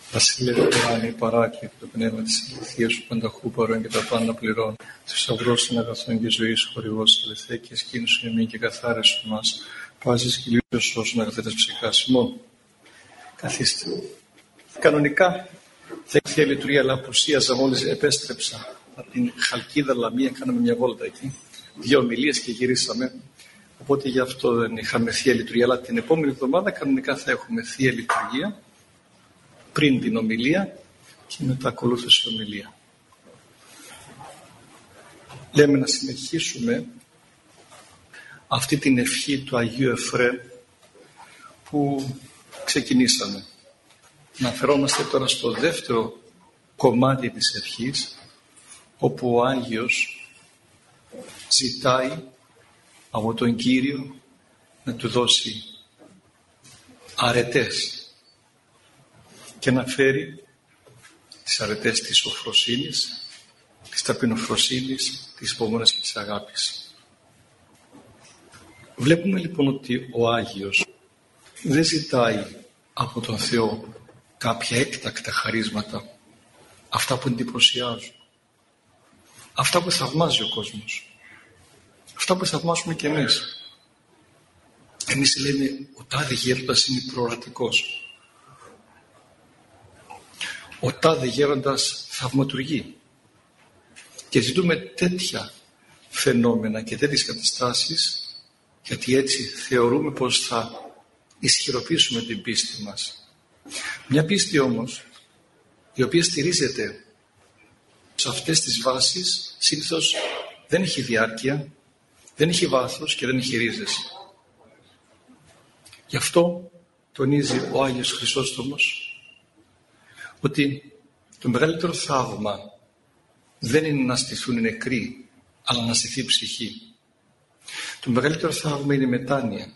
Βασίλευε ουράνιε παράκλητε το πνεύμα της αληθείας σου πανταχού παρών και τα πάντα πληρών. Θησαυρός των αγαθών και ζωής χορηγός ελευθέ και σκήνωσον εμείς και καθάρισον μας. Πάζεις και λύσος όσων αγαθέτας ψυχάς ημών. Καθίστε. Κανονικά θα ήρθε η λειτουργία, αλλά απουσίαζα μόλις επέστρεψα από την Χαλκίδα Λαμία. Κάναμε μια βόλτα εκεί. 2 ομιλίες και γυρίσαμε. Οπότε γι' αυτό δεν είχαμε Θεία Λειτουργία. Αλλά την επόμενη εβδομάδα κανονικά θα έχουμε Θεία Λειτουργία πριν την ομιλία και μετά ακολούθησε η ομιλία. Λέμε να συνεχίσουμε αυτή την ευχή του Αγίου Εφρέ που ξεκινήσαμε. Να αφαιρόμαστε τώρα στο δεύτερο κομμάτι της ευχής, όπου ο Άγιος ζητάει από τον Κύριο να του δώσει αρετές και να φέρει τις αρετές της σοφροσύνης, της ταπεινοφροσύνης, της υπομονής και της αγάπης. Βλέπουμε λοιπόν ότι ο Άγιος δεν ζητάει από τον Θεό κάποια έκτακτα χαρίσματα, αυτά που εντυπωσιάζουν, αυτά που θαυμάζει ο κόσμος, αυτά που θαυμάζουμε κι εμείς. Εμείς λέμε ο τάδε γέροντας είναι προορατικός, ο τάδε γέροντας θαυματουργεί, και ζητούμε τέτοια φαινόμενα και τέτοιες καταστάσεις, γιατί έτσι θεωρούμε πως θα ισχυροποιήσουμε την πίστη μας. Μια πίστη όμως η οποία στηρίζεται σε αυτές τις βάσεις συνήθως δεν έχει διάρκεια, δεν έχει βάθος και δεν έχει ρίζες. Γι' αυτό τονίζει ο Άγιος Χρυσόστομος ότι το μεγαλύτερο θαύμα δεν είναι να στηθούν οι νεκροί, αλλά να στηθεί η ψυχή. Το μεγαλύτερο θαύμα είναι η μετάνοια.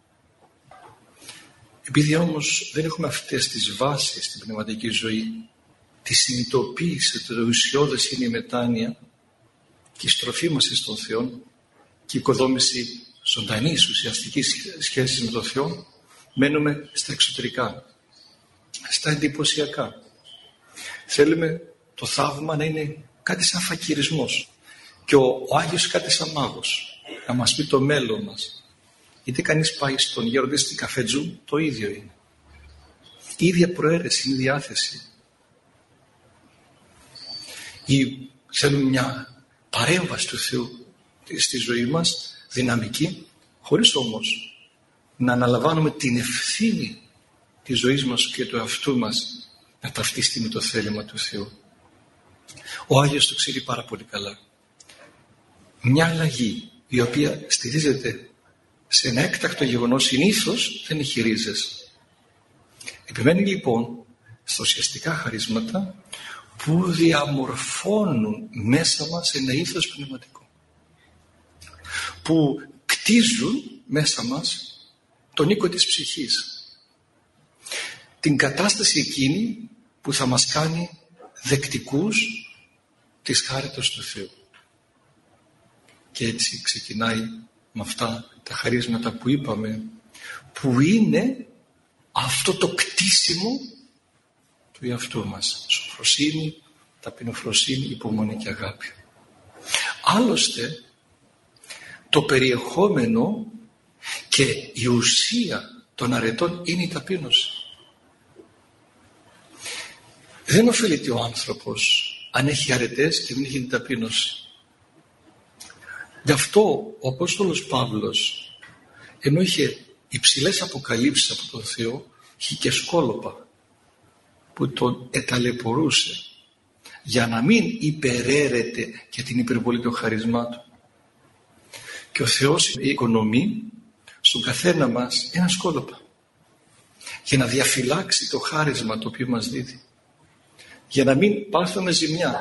Επειδή όμως δεν έχουμε αυτές τις βάσεις στην πνευματική ζωή, τη συνειδητοποίηση, το ουσιώδες είναι η μετάνοια και η στροφή μας στον Θεό και η οικοδόμηση ζωντανής ουσιαστικής σχέσης με τον Θεό, μένουμε στα εξωτερικά, στα εντυπωσιακά. Θέλουμε το θαύμα να είναι κάτι σαν φακυρισμός και ο Άγιος κάτι σαν μάγος, να μας πει το μέλλον μας. Γιατί κανείς πάει στον γέροντα στην καφετζού, το ίδιο είναι. Η ίδια προαίρεση, είναι η διάθεση. Ή θέλουμε μια παρέμβαση του Θεού στη ζωή μας, δυναμική, χωρίς όμως να αναλαμβάνουμε την ευθύνη της ζωής μας και του εαυτού μας να ταυτιστεί με το θέλημα του Θεού. Ο Άγιος το ξέρει πάρα πολύ καλά. Μια αλλαγή η οποία στηρίζεται σε ένα έκτακτο γεγονός συνήθως δεν έχει ρίζες. Επιμένει λοιπόν στα ουσιαστικά χαρίσματα που διαμορφώνουν μέσα μας ένα ήθος πνευματικό, που κτίζουν μέσα μας τον οίκο της ψυχής, την κατάσταση εκείνη που θα μας κάνει δεκτικούς της χάριτος του Θεού. Και έτσι ξεκινάει με αυτά τα χαρίσματα που είπαμε, που είναι αυτό το κτίσιμο του εαυτού μας. Σοφροσύνη, ταπεινοφροσύνη, υπομονή και αγάπη. Άλλωστε, το περιεχόμενο και η ουσία των αρετών είναι η ταπείνωση. Δεν ωφελείται ο άνθρωπος αν έχει αρετές και δεν έχει την ταπείνωση. Γι' αυτό ο Απόστολος Παύλος, ενώ είχε υψηλές αποκαλύψεις από τον Θεό, είχε και σκόλοπα που τον εταλαιπωρούσε για να μην υπεραίρεται για την υπερβολή των χαρισμάτων. Και ο Θεός οικονομεί στον καθένα μας ένα σκόλοπα για να διαφυλάξει το χάρισμα το οποίο μας δίδει, για να μην πάθουμε ζημιά.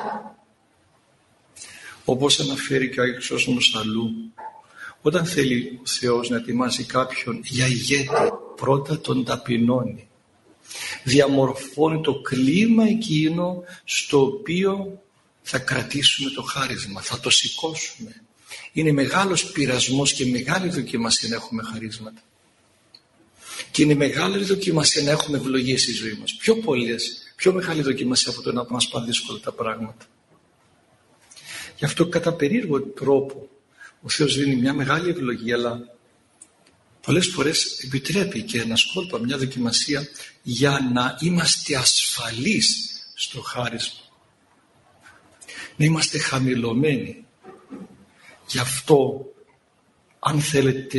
Όπως αναφέρει και ο Άγιος Χρυσόστομος αλλού, όταν θέλει ο Θεός να ετοιμάσει κάποιον για ηγέτη, πρώτα τον ταπεινώνει. Διαμορφώνει το κλίμα εκείνο στο οποίο θα κρατήσουμε το χάρισμα, θα το σηκώσουμε. Είναι μεγάλος πειρασμός και μεγάλη δοκιμασία να έχουμε χαρίσματα. Και είναι μεγάλη δοκιμασία να έχουμε ευλογίες στη ζωή μας. Πιο πολλές πιο μεγάλη δοκιμασία από το να μας πάνε δύσκολα τα πράγματα. Γι' αυτό κατά περίεργο τρόπο ο Θεός δίνει μια μεγάλη ευλογία, αλλά πολλές φορές επιτρέπει και ένα σκόλπο, μια δοκιμασία, για να είμαστε ασφαλείς στο χάρισμα. Να είμαστε χαμηλωμένοι. Γι' αυτό, αν θέλετε,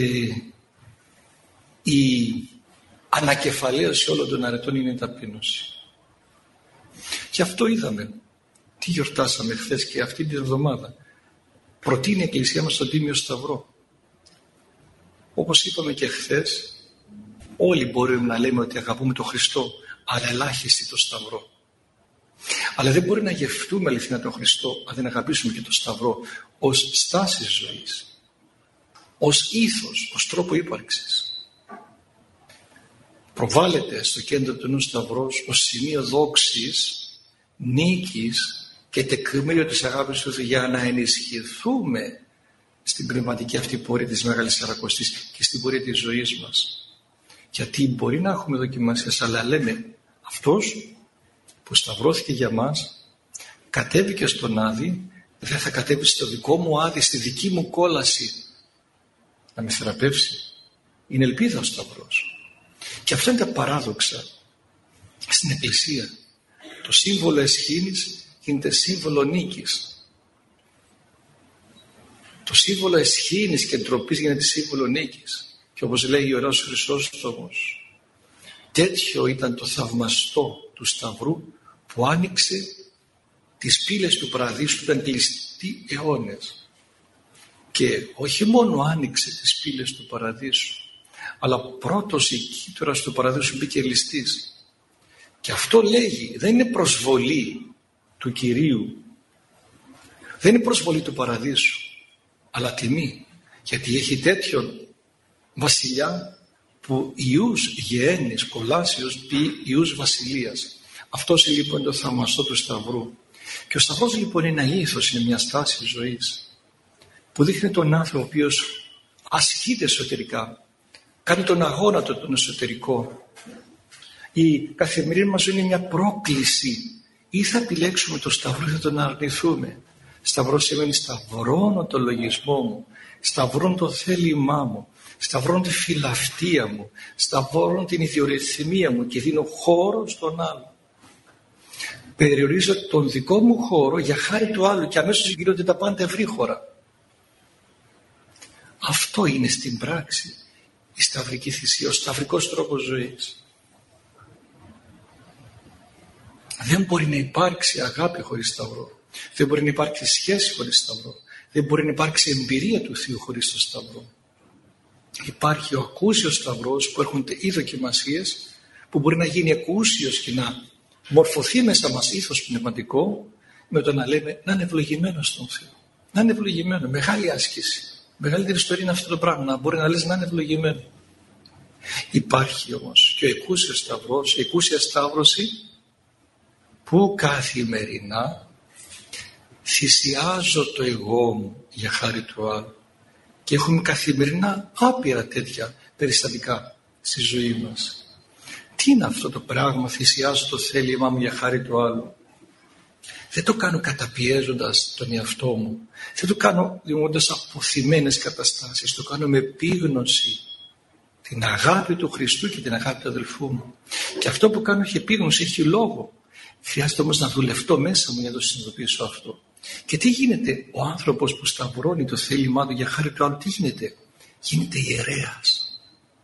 η ανακεφαλαίωση όλων των αρετών είναι η ταπείνωση. Γι' αυτό είδαμε, τι γιορτάσαμε χθες και αυτή την εβδομάδα. Προτείνει η Εκκλησία μας τον Τίμιο Σταυρό. Όπως είπαμε και χθες, όλοι μπορούμε να λέμε ότι αγαπούμε τον Χριστό, αλλά ελάχιστοι τον Σταυρό. Αλλά δεν μπορεί να γευτούμε αληθινά τον Χριστό αν δεν αγαπήσουμε και τον Σταυρό ως στάση ζωής, ως ήθος, ως τρόπο ύπαρξης. Προβάλλεται στο κέντρο του νου Σταυρός ως σημείο δόξης, νίκης και τεκμήριο της αγάπης του Θεού, για να ενισχυθούμε στην πνευματική αυτή πορεία της Μεγάλης Σαρακοστής και στην πορεία της ζωής μας. Γιατί μπορεί να έχουμε δοκιμασίες, αλλά λέμε αυτός που σταυρώθηκε για μας, κατέβηκε στον Άδη, δεν θα κατέβει στο δικό μου Άδη, στη δική μου κόλαση να με θεραπεύσει. Είναι ελπίδα ο Σταυρός. Και αυτά είναι τα παράδοξα στην Εκκλησία. Το σύμβολο εσχήνης γίνεται σύμβολο νίκης. Το σύμβολο εσχήνης και ντροπής γίνεται σύμβολο νίκης. Και όπως λέει ο Ιερός Χρυσόστομος, τέτοιο ήταν το θαυμαστό του Σταυρού που άνοιξε τις πύλες του Παραδείσου, που ήταν κλειστοί αιώνες. Και όχι μόνο άνοιξε τις πύλες του Παραδείσου, αλλά πρώτος η κύτταρας του Παραδείσου μπήκε ληστής. Και αυτό λέγει, δεν είναι προσβολή του Κυρίου, δεν είναι προσβολή του Παραδείσου, αλλά τιμή, γιατί έχει τέτοιον βασιλιά που ιούς γεέννης, κολάσιος πει ιούς βασιλείας. Αυτός λοιπόν είναι το θαυμαστό του Σταυρού. Και ο Σταυρός λοιπόν είναι ένα ήθος, είναι μια στάση ζωής που δείχνει τον άνθρωπο ο οποίος ασκείται εσωτερικά, κάνει τον αγώνα του τον εσωτερικό. Η καθημερινή μας ζωή είναι μια πρόκληση. Ή θα επιλέξουμε το Σταυρό ή θα τον αρνηθούμε. Σταυρό σημαίνει σταυρώνω το λογισμό μου, σταυρώνω το θέλημά μου, σταυρώνω τη φιλαυτία μου, σταυρώνω την ιδιορυθμία μου και δίνω χώρο στον άλλο. Περιορίζω τον δικό μου χώρο για χάρη του άλλου και αμέσως γίνονται τα πάντα ευρύχωρα. Αυτό είναι στην πράξη η σταυρική θυσία, ο σταυρικός τρόπος ζωής. Δεν μπορεί να υπάρξει αγάπη χωρίς Σταυρό. Δεν μπορεί να υπάρξει σχέση χωρίς Σταυρό. Δεν μπορεί να υπάρξει εμπειρία του Θείου χωρίς το Σταυρό. Υπάρχει ο ακούσιος Σταυρός που έρχονται οι δοκιμασίες, που μπορεί να γίνει ακούσιος και να μορφωθεί μέσα μας ήθος πνευματικό, με το να λέμε να είναι ευλογημένο στον Θεό. Να είναι ευλογημένο. Μεγάλη άσκηση. Μεγαλύτερη ιστορία είναι αυτό το πράγμα. Να μπορεί να λες να είναι ευλογημένο. Υπάρχει όμως και ο εκούσιος Σταυρός, η εκούσια Σταύρωση, που καθημερινά θυσιάζω το εγώ μου για χάρη του άλλου. Και έχουμε καθημερινά άπειρα τέτοια περιστατικά στη ζωή μας. Τι είναι αυτό το πράγμα, θυσιάζω το θέλημά μου για χάρη του άλλου? Δεν το κάνω καταπιέζοντας τον εαυτό μου. Δεν το κάνω δημιουργώντας αποθυμένες καταστάσεις. Το κάνω με επίγνωση την αγάπη του Χριστού και την αγάπη του αδελφού μου. Και αυτό που κάνω έχει επίγνωση, έχει λόγο. Χρειάζεται όμως να δουλευτώ μέσα μου για να το συνειδητοποιήσω αυτό. Και τι γίνεται ο άνθρωπος που σταυρώνει το θέλημά του για χάρη του άλλου, τι γίνεται? Γίνεται ιερέας.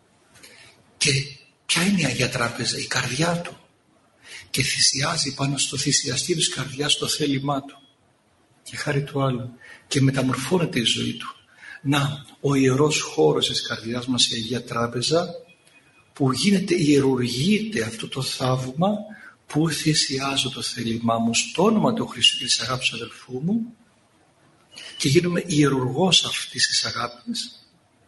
Και ποια είναι η Αγία Τράπεζα? Η καρδιά του. Και θυσιάζει πάνω στο θυσιαστήριο της καρδιάς το θέλημά του για χάρη του άλλου. Και μεταμορφώνεται η ζωή του. Να, ο ιερός χώρος της καρδιάς μας, η Αγία Τράπεζα, που ιερουργείται αυτό το θαύμα, που θυσιάζω το θέλημά μου στο όνομα του Χριστού και της αγάπης του αδελφού μου και γίνομαι ιερουργός αυτής της αγάπης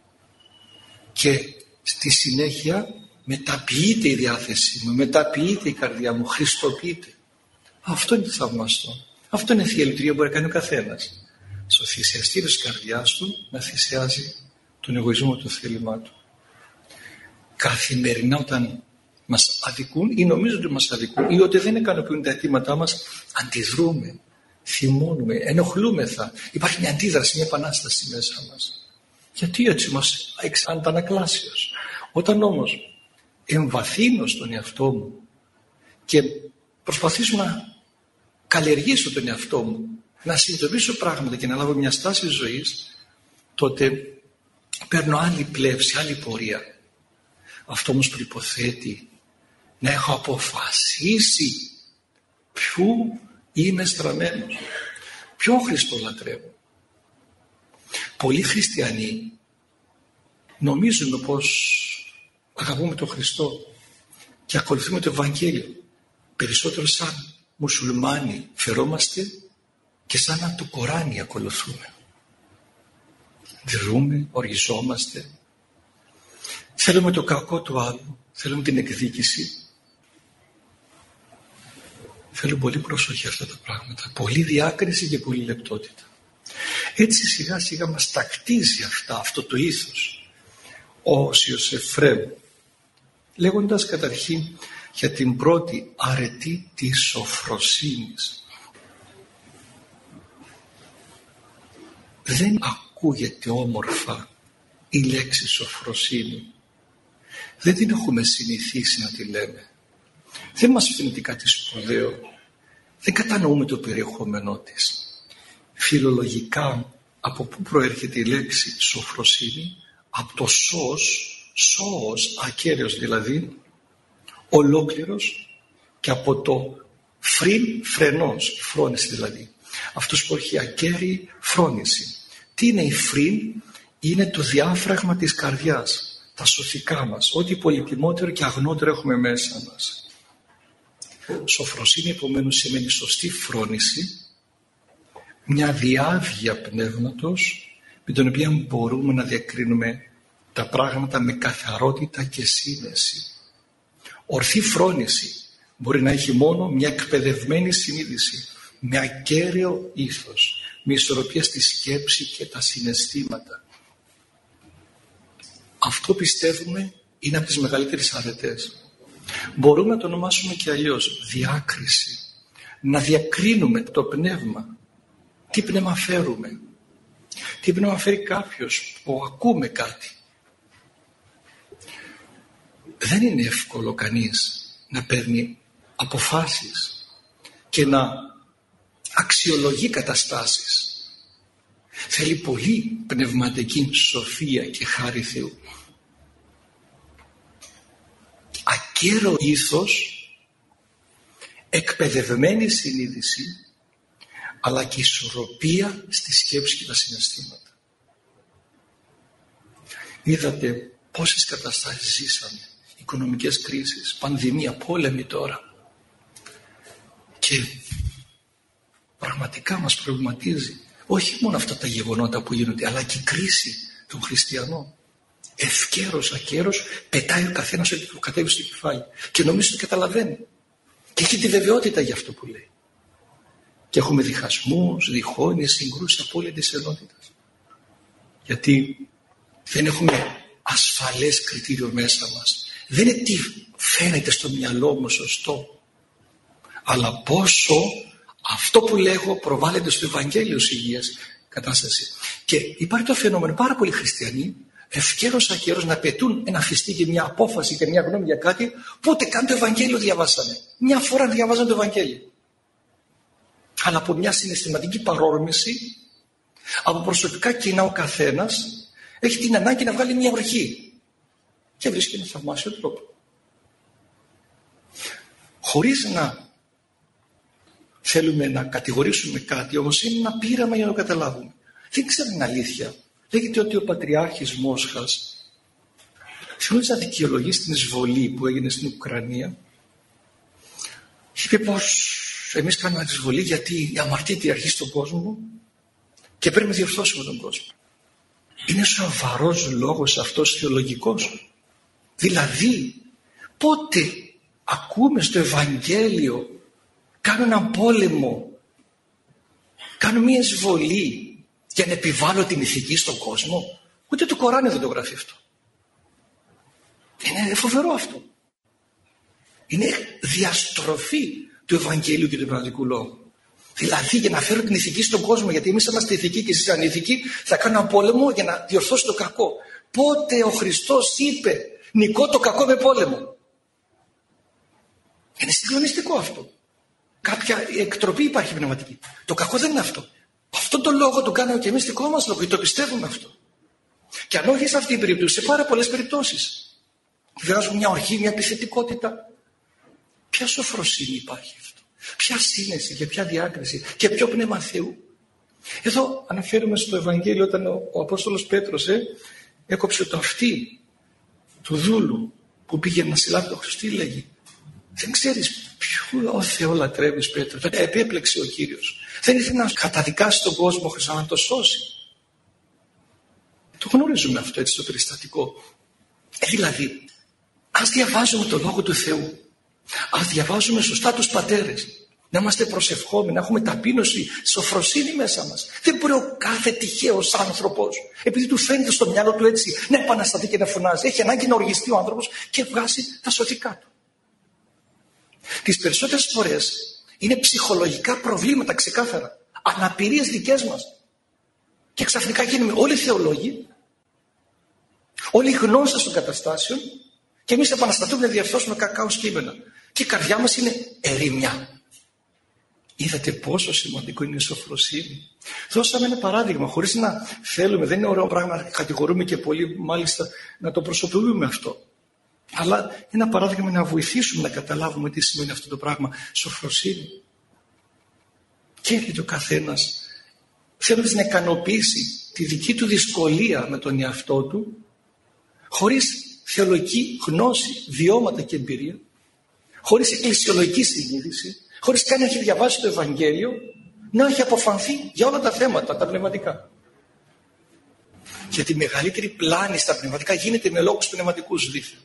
και στη συνέχεια μεταποιείται η διάθεσή μου, μεταποιείται η καρδιά μου, χριστοποιείται. Αυτό είναι το θαυμαστό. Αυτό είναι η Θεία Λειτουργία που μπορεί να κάνει ο καθένας. Στο θυσιαστήριο της καρδιάς του να θυσιάζει τον εγωισμό του, το θέλημά του. Καθημερινά όταν μας αδικούν ή νομίζουν ότι μας αδικούν ή ότι δεν ικανοποιούν τα αιτήματά μας, αντιδρούμε, θυμώνουμε, ενοχλούμεθα. Υπάρχει μια αντίδραση, μια επανάσταση μέσα μας. Γιατί έτσι μας αντανακλάσεως. Όταν όμως εμβαθύνω στον εαυτό μου και προσπαθήσω να καλλιεργήσω τον εαυτό μου, να συνειδητοποιήσω πράγματα και να λάβω μια στάση ζωής, τότε παίρνω άλλη πλεύση, άλλη πορεία. Αυτό όμως προϋποθέτει να έχω αποφασίσει ποιου είμαι στραμμένος, ποιον Χριστό λατρεύω. Πολλοί χριστιανοί νομίζουν πως αγαπούμε τον Χριστό και ακολουθούμε το Ευαγγέλιο. Περισσότερο σαν μουσουλμάνοι φερόμαστε και σαν να το Κοράνι ακολουθούμε. Δρούμε, οργιζόμαστε. Θέλουμε το κακό του άλλου, θέλουμε την εκδίκηση. Θέλουν πολύ προσοχή αυτά τα πράγματα, πολύ διάκριση και πολύ λεπτότητα. Έτσι σιγά σιγά μας τακτίζει αυτό το ήθος ο Όσιος Εφραίμ, λέγοντας καταρχήν για την πρώτη αρετή της σοφροσύνης. Δεν ακούγεται όμορφα η λέξη σοφροσύνη. Δεν την έχουμε συνηθίσει να τη λέμε. Δεν μας φαίνεται κάτι σπουδαίο. Δεν κατανοούμε το περιεχόμενό της. Φιλολογικά, από πού προέρχεται η λέξη σοφροσύνη? Από το σώος, ακέραιος δηλαδή, ολόκληρος, και από το φρενός, η φρόνηση δηλαδή. Αυτός που έχει ακέραιη φρόνηση. Τι είναι η φρύν? Είναι το διάφραγμα της καρδιάς, τα σωθικά μας, ό,τι πολυτιμότερο και αγνότερο έχουμε μέσα μας. Σοφροσύνη επομένως σημαίνει σωστή φρόνηση, μια διάβγεια πνεύματος με τον οποίο μπορούμε να διακρίνουμε τα πράγματα με καθαρότητα και σύνεση. Ορθή φρόνηση μπορεί να έχει μόνο μια εκπαιδευμένη συνείδηση, με ακέραιο ήθος, με ισορροπία στη σκέψη και τα συναισθήματα. Αυτό πιστεύουμε είναι από τις μεγαλύτερες αρετές. Μπορούμε να το ονομάσουμε και αλλιώς διάκριση. Να διακρίνουμε το πνεύμα. Τι πνεύμα φέρουμε. Τι πνεύμα φέρει κάποιος που ακούμε κάτι. Δεν είναι εύκολο κανείς να παίρνει αποφάσεις και να αξιολογεί καταστάσεις. Θέλει πολύ πνευματική σοφία και χάρη Θεού. Ακέραιο ήθος, εκπαιδευμένη συνείδηση, αλλά και ισορροπία στη σκέψη και τα συναισθήματα. Είδατε πόσες καταστάσεις ζήσαμε, οικονομικές κρίσεις, πανδημία, πόλεμοι τώρα. Και πραγματικά μας προβληματίζει όχι μόνο αυτά τα γεγονότα που γίνονται, αλλά και η κρίση των χριστιανών. Ευκαίρος, ακέρος, πετάει ο καθένας ό,τι του κατέβει στο κεφάλι και νομίζει ότι καταλαβαίνει και έχει τη βεβαιότητα για αυτό που λέει. Και έχουμε διχασμούς, διχόνοιες, συγκρούσεις απόλυτης ενότητας. Γιατί δεν έχουμε ασφαλές κριτήριο μέσα μας. Δεν είναι τι φαίνεται στο μυαλό μου σωστό, αλλά πόσο αυτό που λέγω προβάλλεται στο Ευαγγέλιο ως υγείας κατάσταση. Και υπάρχει το φαινόμενο, πάρα πολλοί χριστιανοί ευκαιρός ακαιρός να πετούν ένα φιστί και μια απόφαση και μια γνώμη για κάτι που ούτε καν το Ευαγγέλιο διαβάσανε. Μια φορά διαβάζανε το Ευαγγέλιο. Αλλά από μια συναισθηματική παρόρμηση, από προσωπικά κοινά ο καθένας έχει την ανάγκη να βγάλει μια ορχή και βρίσκει ένα θαυμάσιο τρόπο. Χωρίς να θέλουμε να κατηγορήσουμε κάτι, όμως είναι ένα πείραμα για να το καταλάβουμε. Δεν ξέρω την αλήθεια. Λέγεται ότι ο Πατριάρχης Μόσχας, θέλοντας να δικαιολογήσει την εισβολή που έγινε στην Ουκρανία, είπε πως εμείς κάνουμε εισβολή γιατί η αμαρτία κυριαρχεί στον κόσμο και πρέπει να διορθώσουμε τον κόσμο. Είναι σοβαρός λόγος αυτός θεολογικός? Δηλαδή, πότε ακούμε στο Ευαγγέλιο κάνω έναν πόλεμο, κάνω μια εισβολή για να επιβάλλω την ηθική στον κόσμο? Ούτε το Κοράνι δεν το γράφει αυτό. Είναι φοβερό αυτό. Είναι διαστροφή του Ευαγγελίου και του Πνευματικού Λόγου. Δηλαδή για να φέρω την ηθική στον κόσμο, γιατί εμείς είμαστε ηθικοί και εσείς ανήθικοι, θα κάνω ένα πόλεμο για να διορθώσω το κακό. Πότε ο Χριστός είπε νικώ το κακό με πόλεμο? Είναι συγκλονιστικό αυτό. Κάποια εκτροπή υπάρχει πνευματική. Το κακό δεν είναι αυτό. Αυτόν τον λόγο το κάνουμε και εμείς δικό μας λόγο, γιατί το πιστεύουμε αυτό. Και αν όχι σε αυτή την περίπτωση, σε πάρα πολλές περιπτώσεις. Βγάζουμε μια οργή, μια επιθετικότητα. Ποια σοφροσύνη υπάρχει αυτό? Ποια σύνεση και ποια διάκριση και ποιο πνεύμα Θεού? Εδώ αναφέρουμε στο Ευαγγέλιο όταν ο Απόστολος Πέτρος έκοψε το αυτί του δούλου που πήγε να συλλάβει τον Χριστό. Τι λέγει? Δεν ξέρεις ποιο Θεό λατρεύεις, Πέτρο? Τον επέπλεξε ο Κύριος. Δεν ήθελε να καταδικάσει τον κόσμο Χριστό, να το σώσει. Το γνωρίζουμε αυτό έτσι το περιστατικό. Δηλαδή, ας διαβάζουμε το Λόγο του Θεού, ας διαβάζουμε σωστά τους πατέρες, να είμαστε προσευχόμενοι, να έχουμε ταπείνωση, σοφροσύνη μέσα μας. Δεν μπορεί ο κάθε τυχαίος άνθρωπος, επειδή του φαίνεται στο μυαλό του έτσι, να επανασταθεί και να φωνάζει. Έχει ανάγκη να οργιστεί ο άνθρωπος και βγάζει τα σωτικά του. Τις περισσότερες φορές είναι ψυχολογικά προβλήματα ξεκάθαρα, αναπηρίες δικές μας. Και ξαφνικά γίνουμε όλοι θεολόγοι, όλοι γνώστες των καταστάσεων και εμείς επαναστατούμε να διορθώσουμε κακάο κείμενα. Και η καρδιά μας είναι ερημιά. Είδατε πόσο σημαντικό είναι η σοφροσύνη? Δώσαμε ένα παράδειγμα, χωρίς να θέλουμε, δεν είναι ωραίο πράγμα να κατηγορούμε και πολύ, μάλιστα να το προσωποποιούμε αυτό. Αλλά ένα παράδειγμα να βοηθήσουμε να καταλάβουμε τι σημαίνει αυτό το πράγμα, σοφροσύνη. Και έρχεται ο καθένας θέλοντας να ικανοποιήσει τη δική του δυσκολία με τον εαυτό του, χωρίς θεολογική γνώση, βιώματα και εμπειρία, χωρίς εκκλησιολογική συνείδηση, χωρίς καν να έχει διαβάσει το Ευαγγέλιο, να έχει αποφανθεί για όλα τα θέματα, τα πνευματικά. Γιατί η μεγαλύτερη πλάνη στα πνευματικά γίνεται με λόγους πνευματικούς δίθεν.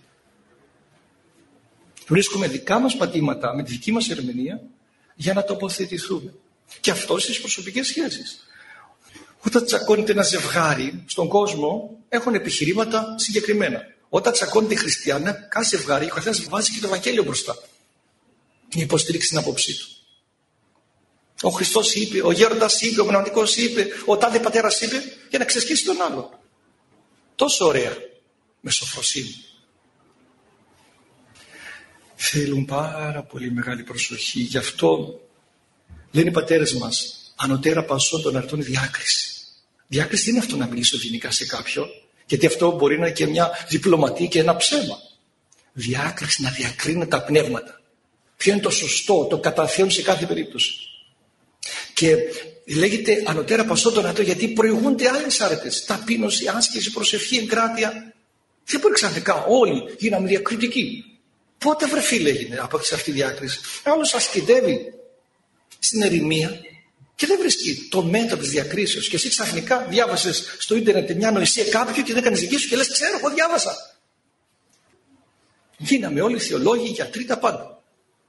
Βρίσκουμε δικά μας πατήματα με τη δική μας ερμηνεία για να τοποθετηθούμε. Και αυτό στις προσωπικές σχέσεις. Όταν τσακώνεται ένα ζευγάρι στον κόσμο, έχουν επιχειρήματα συγκεκριμένα. Όταν τσακώνεται οι χριστιανοί, κάθε ζευγάρι, ο καθένας βάζει και το Ευαγγέλιο μπροστά. Για υποστηρίξει την άποψή του. Ο Χριστός είπε, ο γέροντας είπε, ο πνευματικός είπε, ο τάδε πατέρας είπε, για να ξεσχίσει τον άλλο. Τόσο ωραία, με σοφροσύνη. Θέλουν πάρα πολύ μεγάλη προσοχή. Γι' αυτό λένε οι πατέρες μας, ανωτέρα πασών των αρτών διάκριση. Διάκριση δεν είναι αυτό να μιλήσω ευγενικά σε κάποιον, γιατί αυτό μπορεί να είναι και μια διπλωματία και ένα ψέμα. Διάκριση, να διακρίνω τα πνεύματα. Ποιο είναι το σωστό, το κατά Θεόν σε κάθε περίπτωση. Και λέγεται ανωτέρα πασών των αρτών, γιατί προηγούνται άλλες άρετες. Ταπείνωση, άσκηση, προσευχή, εγκράτεια. Δεν μπορεί ξαφνικά όλοι γίναμε διακριτικοί. Πότε βρε φίλε έγινε από αυτή τη διάκριση? Άλλος ασκητεύει στην ερημία και δεν βρίσκει το μέτρο της διακρίσεως. Και εσύ ξαφνικά διάβασες στο ίντερνετ μια νοησία κάποιου και δεν κάνεις δική σου και λες ξέρω, εγώ διάβασα. Γίναμε όλοι θεολόγοι, γιατροί, τα πάντα.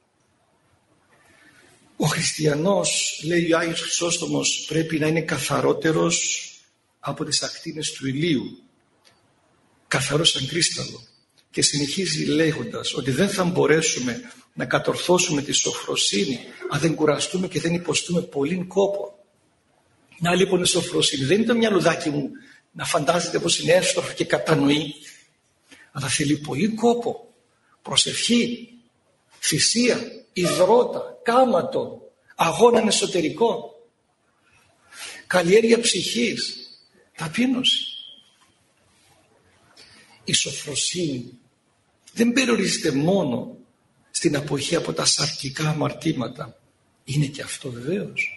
Ο χριστιανός, λέει ο Άγιος Χρυσόστομος, πρέπει να είναι καθαρότερος από τις ακτίνες του ηλίου. Καθαρός σαν κρίσταλο. Και συνεχίζει λέγοντας ότι δεν θα μπορέσουμε να κατορθώσουμε τη σοφροσύνη αν δεν κουραστούμε και δεν υποστούμε πολύ κόπο. Να λοιπόν η σοφροσύνη δεν είναι το μυαλουδάκι μου να φαντάζεται πως είναι εύστοχο και κατανοεί, αλλά θέλει πολύ κόπο, προσευχή, θυσία, υδρότα, κάματο, αγώναν εσωτερικών, καλλιέργεια ψυχής, ταπείνωση. Η σοφροσύνη δεν περιορίζεται μόνο στην αποχή από τα σαρκικά αμαρτήματα. Είναι και αυτό βεβαίως.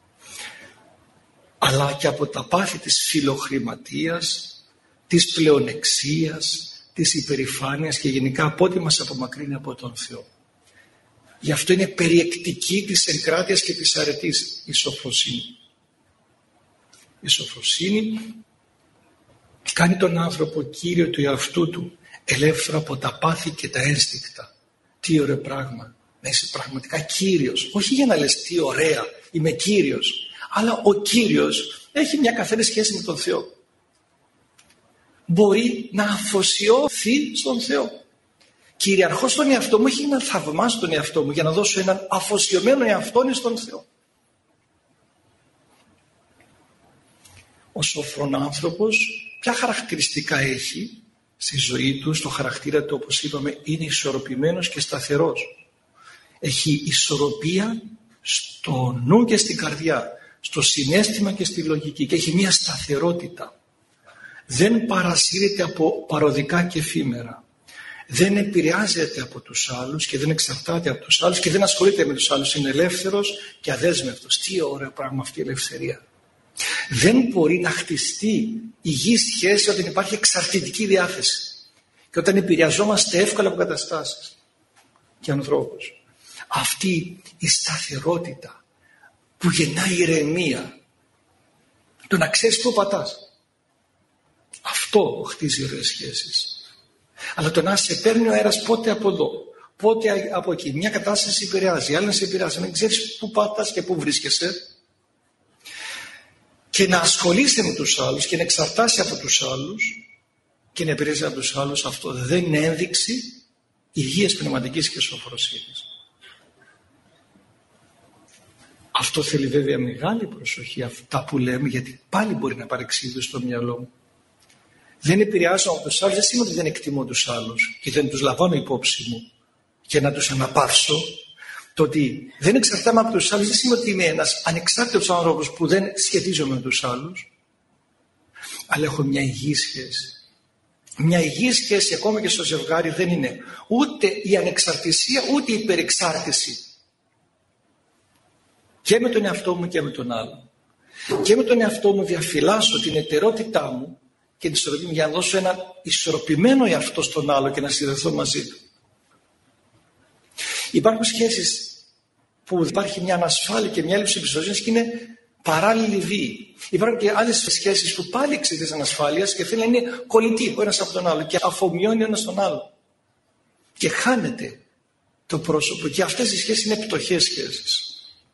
Αλλά και από τα πάθη της φιλοχρηματίας, της πλεονεξίας, της υπερηφάνειας και γενικά από ό,τι μας απομακρύνει από τον Θεό. Γι' αυτό είναι περιεκτική της εγκράτειας και της αρετής η σοφροσύνη. Η σοφροσύνη κάνει τον άνθρωπο κύριο του εαυτού του, ελεύθερο από τα πάθη και τα ένστικτα. Τι ωραίο πράγμα, να είσαι πραγματικά κύριος. Όχι για να λες τι ωραία, είμαι κύριος. Αλλά ο κύριος έχει μια καθαρή σχέση με τον Θεό. Μπορεί να αφοσιωθεί στον Θεό. κυριαρχώ στον εαυτό μου, όχι να θαυμάσω τον εαυτό μου, για να δώσω έναν αφοσιωμένο εαυτόν στον Θεό. Ο σοφρόν άνθρωπος ποια χαρακτηριστικά έχει στη ζωή του, στο χαρακτήρα του, όπως είπαμε, είναι ισορροπημένος και σταθερός. Έχει ισορροπία στο νου και στην καρδιά, στο συναίσθημα και στη λογική, και έχει μια σταθερότητα. Δεν παρασύρεται από παροδικά και εφήμερα. Δεν επηρεάζεται από τους άλλους και δεν εξαρτάται από τους άλλους και δεν ασχολείται με τους άλλους. Είναι ελεύθερος και αδέσμευτος. Τι ωραίο πράγμα αυτή η ελευθερία. Δεν μπορεί να χτιστεί υγιή σχέση όταν υπάρχει εξαρτητική διάθεση και όταν επηρεαζόμαστε εύκολα από καταστάσεις και ανθρώπους. Αυτή η σταθερότητα που γεννάει ηρεμία, το να ξέρεις πού πατάς, αυτό χτίζει ωραίες σχέσεις. Αλλά το να σε παίρνει ο αέρας πότε από εδώ, πότε από εκεί, μια κατάσταση επηρεάζει, άλλη να σε επηρεάζει, να ξέρεις πού πατάς και πού βρίσκεσαι, και να ασχολείσαι με τους άλλους και να εξαρτάσαι από τους άλλους και να επηρεάζει από τους άλλους, αυτό δεν είναι ένδειξη υγείας πνευματικής και σοφροσύνης. Αυτό θέλει βέβαια μεγάλη προσοχή, αυτά που λέμε, γιατί πάλι μπορεί να παρεξηγηθούν στο μυαλό μου. Δεν επηρεάζω από τους άλλους, δεν σημαίνει ότι δεν εκτιμώ τους άλλους και δεν τους λαμβάνω υπόψη μου και να τους αναπαύσω. Το ότι δεν εξαρτάμαι από τους άλλους δεν σημαίνει ότι είμαι ένας ανεξάρτητος άνθρωπος που δεν σχετίζομαι με τους άλλους, αλλά έχω μια υγιή σχέση. Μια υγιή σχέση ακόμα και στο ζευγάρι δεν είναι ούτε η ανεξαρτησία ούτε η υπερεξάρτηση. Και με τον εαυτό μου και με τον άλλο. Και με τον εαυτό μου διαφυλάσσω την εταιρότητά μου και την ισορροπία μου για να δώσω ένα ισορροπημένο εαυτό στον άλλο και να συνδεθώ μαζί του. Υπάρχουν σχέσεις που υπάρχει μια ανασφάλεια και μια έλλειψη εμπιστοσύνης και είναι παράλληλη βίη. Υπάρχουν και άλλες σχέσεις που πάλι εξαιτίας ανασφάλειας και θέλουν να είναι κολλητοί ο ένας από τον άλλο και αφομοιώνει ο ένας τον άλλο. Και χάνεται το πρόσωπο και αυτές οι σχέσεις είναι πτωχές σχέσεις.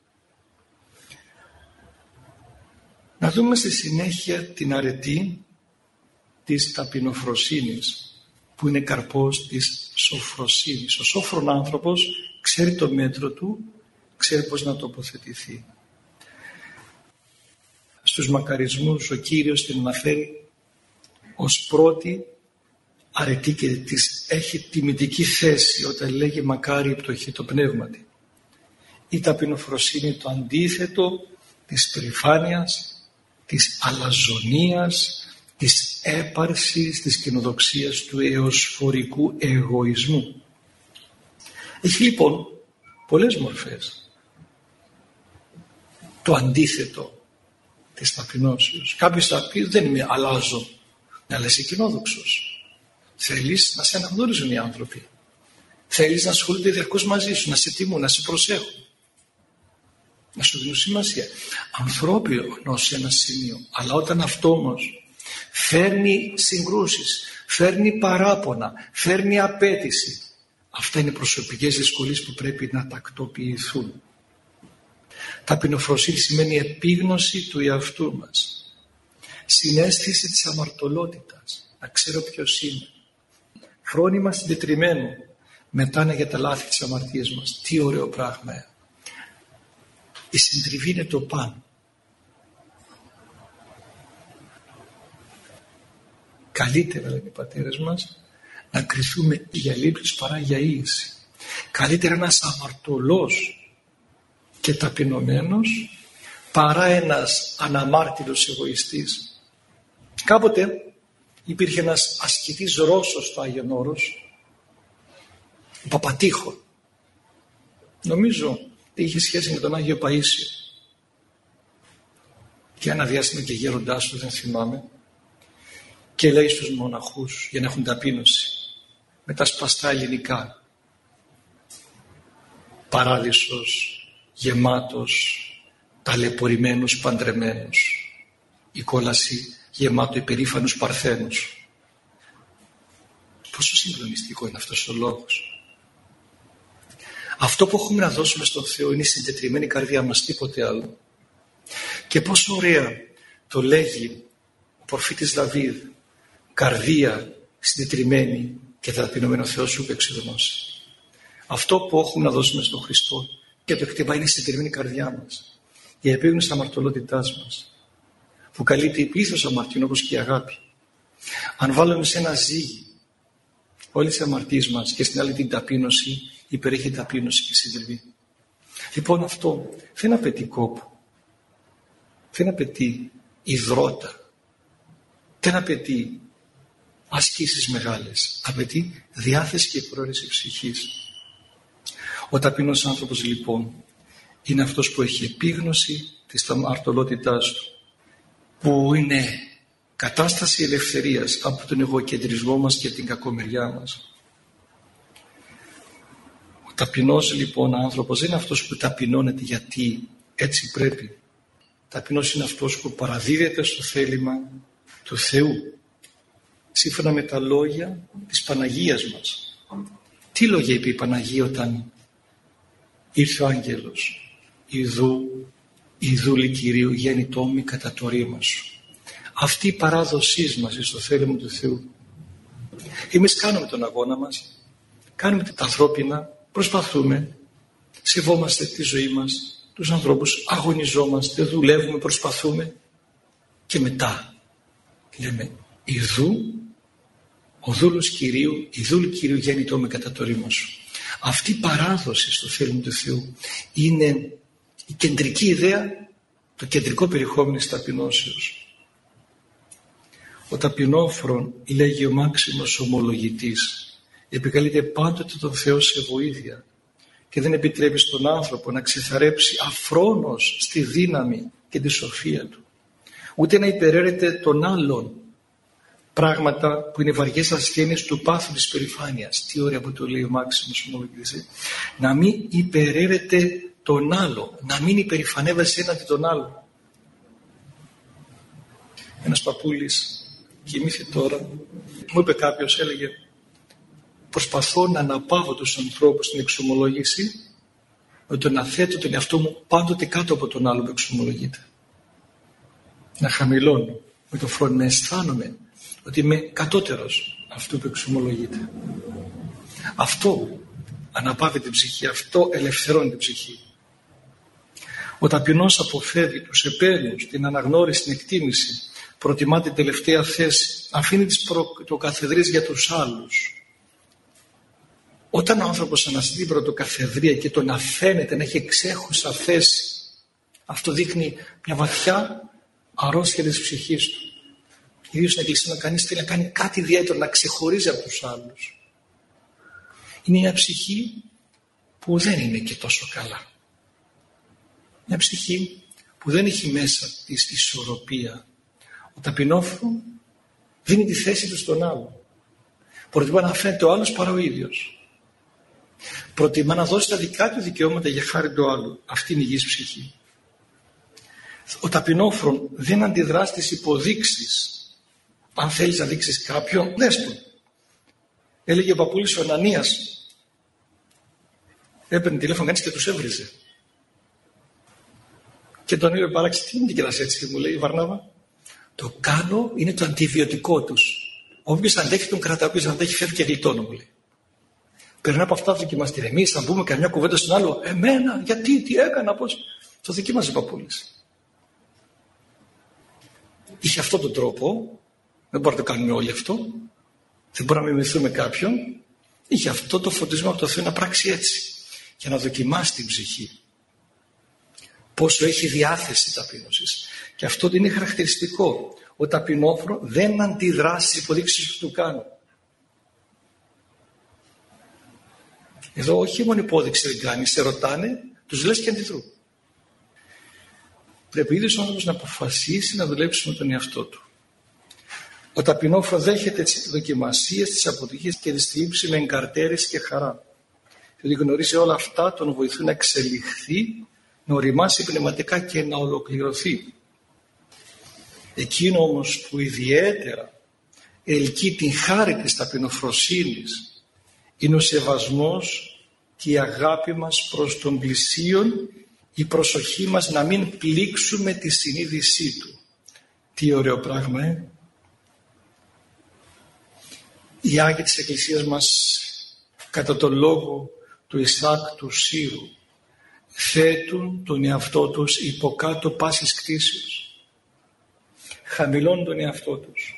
Να δούμε στη συνέχεια την αρετή της ταπεινοφροσύνης που είναι καρπός της σοφροσύνης. Ο σόφρον άνθρωπος ξέρει το μέτρο του, ξέρει πώς να τοποθετηθεί. Στους μακαρισμούς ο Κύριος την αναφέρει ως πρώτη αρετή και της έχει τιμητική θέση όταν λέγει μακάρι η πτωχή το πνεύματι. Η ταπεινοφροσύνη το αντίθετο της περηφάνειας, της αλαζονίας, της έπαρσης, της κοινοδοξίας, του εωσφορικού εγωισμού. Έχει λοιπόν πολλές μορφές. Το αντίθετο της ταπεινώσεως. Κάποιος θα πει δεν είμαι αλλάζω, αλλά είσαι κοινόδοξος. Θέλεις να σε αναγνωρίζουν οι άνθρωποι. Θέλεις να ασχολούνται διαρκώς μαζί σου, να σε τιμούν, να σε προσέχουν. Να σου δίνουν σημασία. Ανθρώπινο σε ένα σημείο. Αλλά όταν αυτό όμως φέρνει συγκρούσεις, φέρνει παράπονα, φέρνει απέτηση, αυτά είναι προσωπικές δυσκολίες που πρέπει να τακτοποιηθούν. Ταπεινοφροσύνη σημαίνει επίγνωση του εαυτού μας. Συναίσθηση της αμαρτωλότητας. Να ξέρω ποιος είμαι. Φρόνημα συντετριμένου. Μετάνα για τα λάθη της αμαρτίας μας. Τι ωραίο πράγμα. Η συντριβή είναι το παν. Καλύτερα, λένε οι πατέρες μας, να κριθούμε για λήψεις παρά για ίηση. Καλύτερα ένας αμαρτωλός και ταπεινωμένος παρά ένας αναμάρτυρος εγωιστής. Κάποτε υπήρχε ένας ασκητής Ρώσος στο Άγιον Όρος, ο Παπατήχων. Νομίζω είχε σχέση με τον Άγιο Παΐσιο. Και ένα διάστημα και γέροντάς του, δεν θυμάμαι, και λέει στους μοναχούς για να έχουν ταπείνωση με τα σπαστά ελληνικά. Παράδεισος γεμάτος ταλαιπωρημένους παντρεμένους, η κόλαση γεμάτο υπερήφανους παρθένους. Πόσο συγκλονιστικό είναι αυτός ο λόγος. Αυτό που έχουμε να δώσουμε στον Θεό είναι η συντετριμένη καρδιά μας, τίποτε άλλο. Και πόσο ωραία το λέγει ο προφήτης Δαβίδ, καρδία συντετριμένη και τα ταπεινωμένο Θεός σου εξειδονώσει. Αυτό που έχουμε να δώσουμε στον Χριστό και το χτυπάει είναι η συντηρημένη καρδιά μας. Η επίγνωση αμαρτωλότητάς μας, που καλύπτει η πλήθος αμαρτιών όπως και η αγάπη. Αν βάλουμε σε ένα ζύγι όλες τις αμαρτίες μας και στην άλλη την ταπείνωση, υπερέχει ταπείνωση και συντριβή. Λοιπόν, αυτό δεν απαιτεί κόπο, δεν απαιτεί υδρότα, δεν απαιτεί ασκήσεις μεγάλες, απαιτεί διάθεση και προαίρεση ψυχής. Ο ταπεινός άνθρωπος λοιπόν είναι αυτός που έχει επίγνωση της αμαρτωλότητάς του, που είναι κατάσταση ελευθερίας από τον εγωκεντρισμό μας και την κακομεριά μας. Ο ταπεινός λοιπόν άνθρωπος δεν είναι αυτός που ταπεινώνεται γιατί έτσι πρέπει. Ταπεινός είναι αυτός που παραδίδεται στο θέλημα του Θεού, σύμφωνα με τα λόγια της Παναγίας μας. Τι λόγια είπε η Παναγία όταν ήρθε ο άγγελος? Ιδούλη Κυρίου γέννητό μη κατά το ρήμα σου. Αυτή η παράδοσή μας στο θέλημα του Θεού. Εμείς κάνουμε τον αγώνα μας, κάνουμε τα ανθρώπινα, προσπαθούμε, σεβόμαστε τη ζωή μας, τους ανθρώπους, αγωνιζόμαστε, δουλεύουμε, προσπαθούμε και μετά λέμε ο δούλος Κυρίου, η δούλη Κυρίου γέννητό με κατά το ρήμα σου. Αυτή η παράδοση στο θέλημα του Θεού είναι η κεντρική ιδέα, το κεντρικό περιεχόμενο της ταπεινώσεως. Ο ταπεινόφρον, λέγει ο Μάξιμος ομολογητής, επικαλείται πάντοτε τον Θεό σε βοήθεια και δεν επιτρέπει στον άνθρωπο να ξεθαρέψει αφρόνος στη δύναμη και τη σοφία του, ούτε να υπεραίρεται των άλλων πράγματα που είναι βαριές ασθένειες του πάθου της περηφάνειας. Τι ωραία που το λέει ο Μάξιμος ομολογητής. Να μην υπεραίρεται τον άλλο, να μην υπερηφανεύεσαι έναντι τον άλλο. Ένας παππούλης κοιμήθηκε τώρα, μου είπε κάποιος, έλεγε, προσπαθώ να αναπαύω τους ανθρώπους στην εξομολόγηση με το να θέτω τον εαυτό μου πάντοτε κάτω από τον άλλο που εξομολογείται. Να χαμηλώνω με το φρόνημα, να αισθάνομαι ότι είμαι κατώτερος αυτού που εξομολογείται. Αυτό αναπαύει την ψυχή, αυτό ελευθερώνει την ψυχή. Ο ταπεινός αποφεύγει τους επέρνους, την αναγνώριση, την εκτίμηση, προτιμά την τελευταία θέση, αφήνει τις πρωτοκαθεδρίες για τους άλλους. Όταν ο άνθρωπος αναστεί την πρωτοκαθεδρία και τον αφαίνεται να έχει εξέχουσα θέση, αυτό δείχνει μια βαθιά αρρώστια της ψυχής του. Ιδίως στην εκκλησία να κανείς θέλει να κάνει κάτι ιδιαίτερο, να ξεχωρίζει από τους άλλους. Είναι μια ψυχή που δεν είναι και τόσο καλά. Μια ψυχή που δεν έχει μέσα της τη ισορροπία. Ο ταπεινόφρον δίνει τη θέση του στον άλλο. Προτιμά να φαίνεται ο άλλος παρά ο ίδιος. Προτιμά να δώσει τα δικά του δικαιώματα για χάρη του άλλου. Αυτή είναι η υγιής ψυχή. Ο ταπεινόφρον δεν αντιδρά στις υποδείξεις. Αν θέλεις να δείξεις κάποιον, δες τον. Έλεγε ο παππούλης ο Ανανίας. Έπαιρνε τηλέφωνο κανείς και τους έβριζε. Και τον είπε παράξει, τι είναι κοιτάς έτσι, μου λέει η Βαρνάβα. Το κάνω, είναι το αντιβιωτικό τους. Όποιος αντέχει τον κρατά, όποιος αντέχει φεύγει και γλιτώνω, μου λέει. Περνά από αυτά δοκιμαστήρια. Εμείς θα μπούμε καμιά κουβέντα στον άλλο. Εμένα, γιατί, τι έκανα, πώς. Το δοκίμαζε ο παππούλης. Είχε αυτόν τον τρόπο. Δεν μπορούμε να το κάνουμε όλοι αυτό. Δεν μπορούμε να μιμηθούμε κάποιον. Είχε αυτό το φωτισμό από το Θεό να πράξει έτσι. Για να δοκιμάσει την ψυχή. Πόσο έχει διάθεση ταπείνωσης. Και αυτό είναι χαρακτηριστικό. Ο ταπεινόφρον δεν αντιδρά στις υποδείξεις που του κάνουν. Εδώ όχι μόνο υπόδειξη δεν κάνει, σε ρωτάνε, τους λες και αντιδρούν. Πρέπει ίδιος ο άνθρωπος να αποφασίσει να δουλέψει με τον εαυτό του. Ο ταπεινόφρον δέχεται τις δοκιμασίες, τις αποτυχίες και τις θλίψεις με εγκαρτέρηση και χαρά. Διότι γνωρίζει όλα αυτά τον βοηθούν να εξελιχθεί, να οριμάσει πνευματικά και να ολοκληρωθεί. Εκείνο όμως που ιδιαίτερα ελκύει την χάρη της ταπεινοφροσύνης είναι ο σεβασμός και η αγάπη μας προς τον πλησίον, η προσοχή μας να μην πλήξουμε τη συνείδησή του. Τι ωραίο πράγμα, οι Άγιοι της Εκκλησίας μας κατά τον λόγο του Ισαάκ του Σύρου θέτουν τον εαυτό τους υποκάτω πάσης κτήσεως, χαμηλώνουν τον εαυτό τους,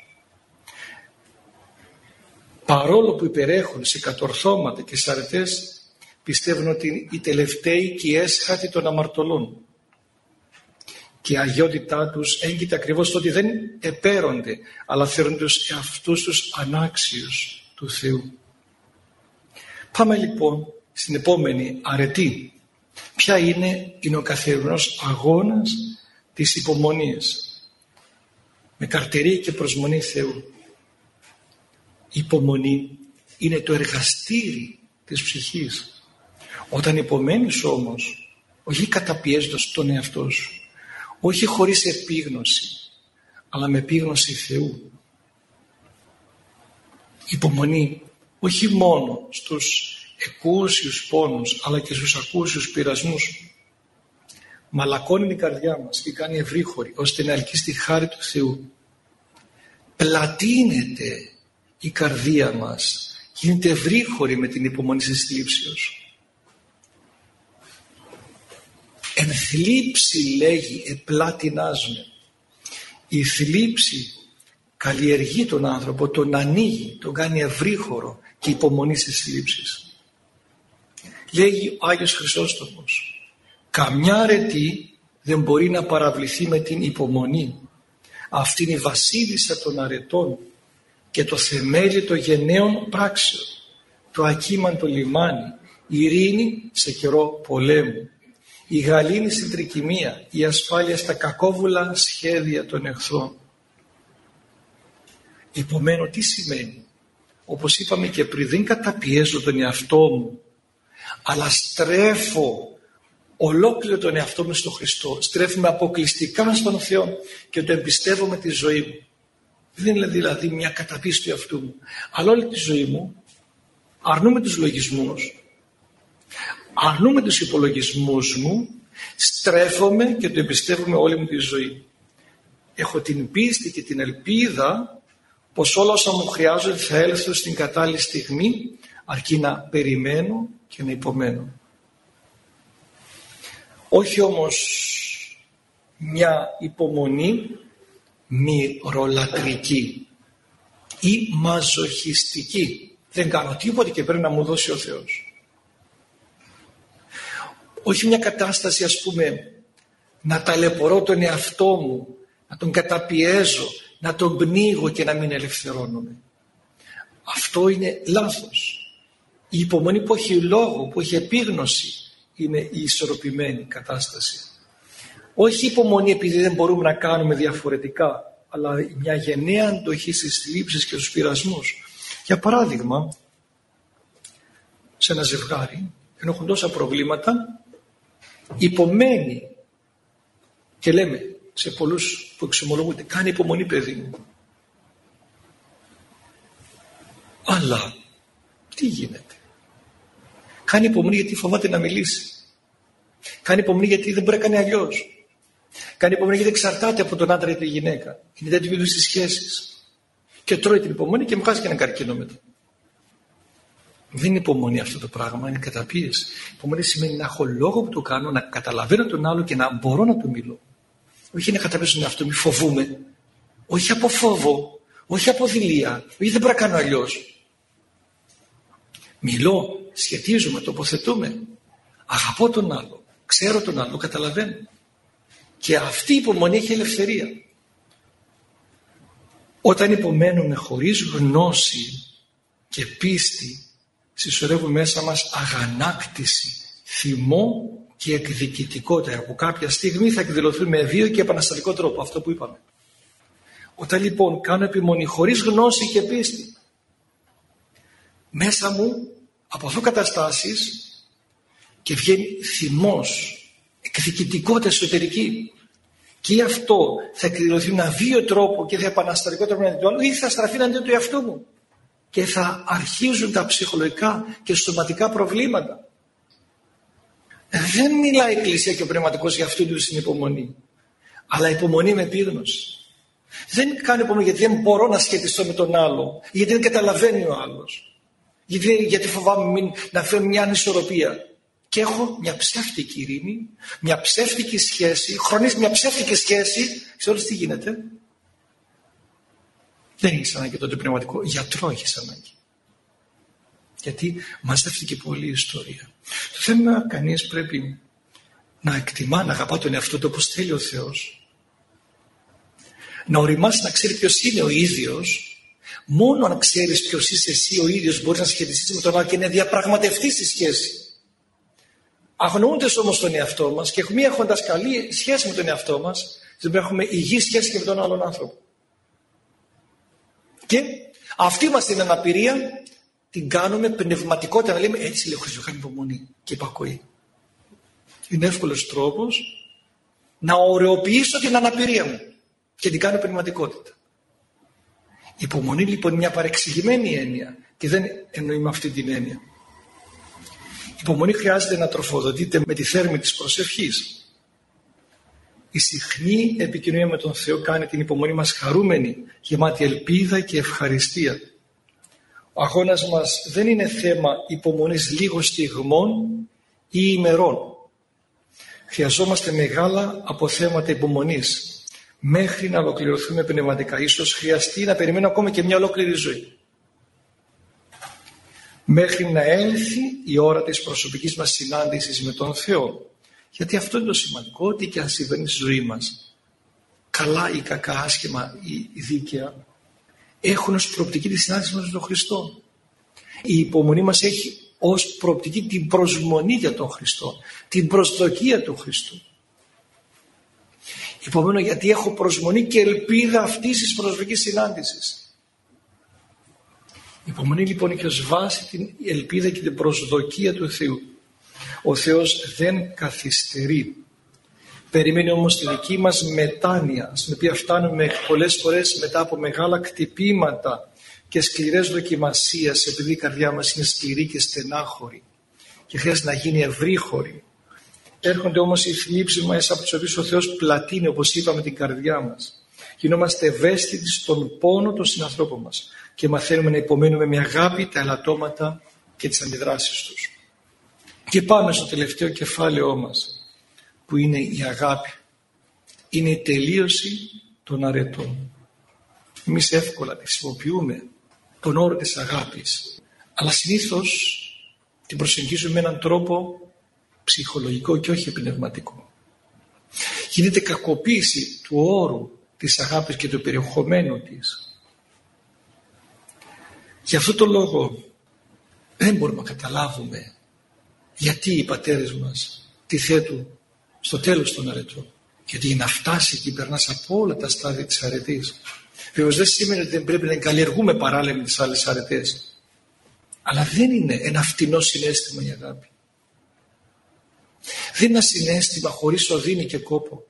παρόλο που υπερέχουν σε κατορθώματα και σε αρετές, πιστεύουν ότι είναι οι τελευταίοι και οι έσχατοι των αμαρτωλών. Και η αγιότητά τους έγκυται ακριβώς στο ότι δεν επέρονται, αλλά θεωρούν τους εαυτούς τους ανάξιους του Θεού. Πάμε λοιπόν στην επόμενη αρετή. Ποια είναι ο καθημερινός αγώνας της υπομονής, με καρτερία και προσμονή Θεού. Η υπομονή είναι το εργαστήρι της ψυχής. Όταν υπομένεις όμως, όχι καταπιέζοντας τον εαυτό σου, όχι χωρίς επίγνωση, αλλά με επίγνωση Θεού. Υπομονή όχι μόνο στους εκούσιους πόνους, αλλά και στους ακούσιους πειρασμούς. Μαλακώνει την καρδιά μας και κάνει ευρύχωρη, ώστε να ελκύσει τη χάρη του Θεού. Πλατείνεται η καρδία μας, γίνεται ευρύχωρη με την υπομονή της θλίψεως. Εν θλίψη, λέγει, επλάτινάζουμε. Η θλίψη καλλιεργεί τον άνθρωπο, τον ανοίγει, τον κάνει ευρύχωρο και υπομονή στις θλίψεις. Λέγει ο Άγιος Χρυσόστομος, καμιά αρετή δεν μπορεί να παραβληθεί με την υπομονή. Αυτή είναι η βασίλισσα των αρετών και το θεμέλιο των γενναίων πράξεων, το ακίμαντο λιμάνι, η ειρήνη σε καιρό πολέμου, η γαλήνη στην τρικυμία, η ασφάλεια στα κακόβουλα σχέδια των εχθρών. Επομένω τι σημαίνει? Όπως είπαμε και πριν, δεν καταπιέζω τον εαυτό μου, αλλά στρέφω ολόκληρο τον εαυτό μου στον Χριστό. Στρέφουμε αποκλειστικά στον Θεό και το εμπιστεύομαι τη ζωή μου. Δεν είναι δηλαδή μια καταπίεση του εαυτού μου, αλλά όλη τη ζωή μου αρνούμε τους λογισμούς, αρνούμε τους υπολογισμούς μου, στρέφομαι και το εμπιστεύομαι όλη μου τη ζωή. Έχω την πίστη και την ελπίδα πως όλα όσα μου χρειάζονται θα έλθουν στην κατάλληλη στιγμή, αρκεί να περιμένω και να υπομένω. Όχι όμως μια υπομονή μυρολατρική ή μαζοχιστική. Δεν κάνω τίποτε και πρέπει να μου δώσει ο Θεός. Όχι μια κατάσταση, ας πούμε, να ταλαιπωρώ τον εαυτό μου, να τον καταπιέζω, να τον πνίγω και να μην ελευθερώνομαι. Αυτό είναι λάθος. Η υπομονή που έχει λόγο, που έχει επίγνωση, είναι η ισορροπημένη κατάσταση. Όχι υπομονή επειδή δεν μπορούμε να κάνουμε διαφορετικά, αλλά μια γενναία αντοχή στις θλίψεις και στους πειρασμούς. Για παράδειγμα, σε ένα ζευγάρι, ενώ έχουν τόσα προβλήματα, υπομένει και λέμε σε πολλούς που εξομολογούνται, κάνει υπομονή παιδί μου. Αλλά τι γίνεται? Κάνει υπομονή γιατί φοβάται να μιλήσει. Κάνει υπομονή γιατί δεν μπορεί να κάνει αλλιώς. Κάνει υπομονή γιατί εξαρτάται από τον άντρα ή τη γυναίκα. Είναι τέτοιου είδους τις σχέσεις. Και τρώει την υπομονή και μου χάσει και ένα καρκίνο μετά. Δεν είναι υπομονή αυτό το πράγμα, είναι καταπίεση. Υπομονή σημαίνει να έχω λόγο που το κάνω, να καταλαβαίνω τον άλλο και να μπορώ να του μιλώ. Όχι να καταπιέσω τον εαυτό, μη φοβούμε. Όχι από φόβο, όχι από δειλία, όχι δεν μπορώ να κάνω αλλιώς. Μιλώ, σχετίζομαι, τοποθετούμε. Αγαπώ τον άλλο, ξέρω τον άλλο, καταλαβαίνω. Και αυτή η υπομονή έχει ελευθερία. Όταν υπομένουμε χωρίς γνώση και πίστη, συσσωρεύουμε μέσα μας αγανάκτηση, θυμό και εκδικητικότητα που κάποια στιγμή θα εκδηλωθούν με βίο και επαναστατικό τρόπο, αυτό που είπαμε. Όταν λοιπόν κάνω επιμονή χωρίς γνώση και πίστη, μέσα μου αποθώ καταστάσεις και βγαίνει θυμός, εκδικητικότητα εσωτερική. Και αυτό θα εκδηλωθεί με ένα βίο τρόπο και θα επαναστατικό τρόπο ή θα στραφεί εναντίον του εαυτού μου. Και θα αρχίζουν τα ψυχολογικά και σωματικά προβλήματα. Δεν μιλάει η Εκκλησία και ο πνευματικός για αυτού του την υπομονή, αλλά υπομονή με επίγνωση. Δεν κάνω υπομονή γιατί δεν μπορώ να σχετιστώ με τον άλλο, γιατί δεν καταλαβαίνει ο άλλος, γιατί φοβάμαι να φέρω μια ανισορροπία. Και έχω μια ψεύτικη ειρήνη, μια ψεύτικη σχέση, χρονίζει μια ψεύτικη σχέση. Ξέρεις τι γίνεται? Δεν έχεις ανάγκη τότε πνευματικό γιατρό, έχεις ανάγκη. Γιατί μαζεύτηκε πολλή ιστορία. Το θέμα κανείς πρέπει να εκτιμά, να αγαπά τον εαυτό του όπως θέλει ο Θεός. Να οριμάσει, να ξέρει ποιος είναι ο ίδιος. Μόνο αν ξέρεις ποιος είσαι εσύ ο ίδιος μπορείς να σχετιστείς με τον άλλο και να διαπραγματευτείς τη σχέση. Αγνοούνται όμως τον εαυτό μας και μη έχοντας καλή σχέση με τον εαυτό μας, δεν έχουμε υγιή σχέση και με τον άλλον άνθρωπο. Και αυτή μας την αναπηρία την κάνουμε πνευματικότητα, να λέμε έτσι λέει ο Χριστός, κάνει υπομονή και υπακοή. Είναι εύκολος τρόπος να ωρεοποιήσω την αναπηρία μου και την κάνω πνευματικότητα. Η υπομονή λοιπόν είναι μια παρεξηγημένη έννοια και δεν εννοεί με αυτή την έννοια. Η υπομονή χρειάζεται να τροφοδοτείται με τη θέρμη της προσευχής. Η συχνή επικοινωνία με τον Θεό κάνει την υπομονή μας χαρούμενη, γεμάτη ελπίδα και ευχαριστία. Ο αγώνας μας δεν είναι θέμα υπομονής λίγων στιγμών ή ημερών. Χρειαζόμαστε μεγάλα αποθέματα υπομονής μέχρι να ολοκληρωθούμε πνευματικά. Ίσως χρειαστεί να περιμένουμε ακόμα και μια ολόκληρη ζωή. Μέχρι να έλθει η ώρα της προσωπικής μας συνάντησης με τον Θεό. Γιατί αυτό είναι το σημαντικό, ότι και αν συμβαίνει στη ζωή μας, καλά ή κακά, άσχημα ή δίκαια, έχουν ως προοπτική τη συνάντηση μας με τον Χριστό. Η υπομονή μας έχει ως προοπτική την προσμονή για τον Χριστό, την προσδοκία του Χριστού. Υπομένω γιατί έχω προσμονή και ελπίδα αυτής της προσωπικής συνάντησης. Η υπομονή λοιπόν έχει ως βάση την ελπίδα και την προσδοκία του Θεού. Ο Θεός δεν καθυστερεί. Περιμένει όμως τη δική μας μετάνοια, στην οποία φτάνουμε πολλές φορές μετά από μεγάλα κτυπήματα και σκληρές δοκιμασίες, επειδή η καρδιά μας είναι σκληρή και στενάχωρη και χρειάζεται να γίνει ευρύχωρη. Έρχονται όμως οι θλίψεις μέσα από τις οποίες ο Θεός πλατείνει, όπως είπαμε, την καρδιά μας. Γινόμαστε ευαίσθητοι στον πόνο των συνανθρώπων μας και μαθαίνουμε να υπομένουμε με αγάπη τα ελαττώματα και τις αντιδράσεις τους. Και πάμε στο τελευταίο κεφάλαιό μας, που είναι η αγάπη. Είναι η τελείωση των αρετών. Εμείς εύκολα χρησιμοποιούμε τον όρο της αγάπης, αλλά συνήθως την προσεγγίζουμε με έναν τρόπο ψυχολογικό και όχι πνευματικό. Γίνεται κακοποίηση του όρου της αγάπης και του περιεχομένου της. Γι' αυτό το λόγο δεν μπορούμε να καταλάβουμε γιατί οι πατέρες μας τη θέτουν στο τέλος των αρετών. Γιατί για να φτάσει εκεί περνάς από όλα τα στάδια της αρετής. Βέβαια δεν σημαίνει ότι δεν πρέπει να καλλιεργούμε παράλληλα με τις άλλες αρετές. Αλλά δεν είναι ένα φτηνό συναίσθημα η αγάπη. Δεν είναι ένα συναίσθημα χωρίς οδύνη και κόπο.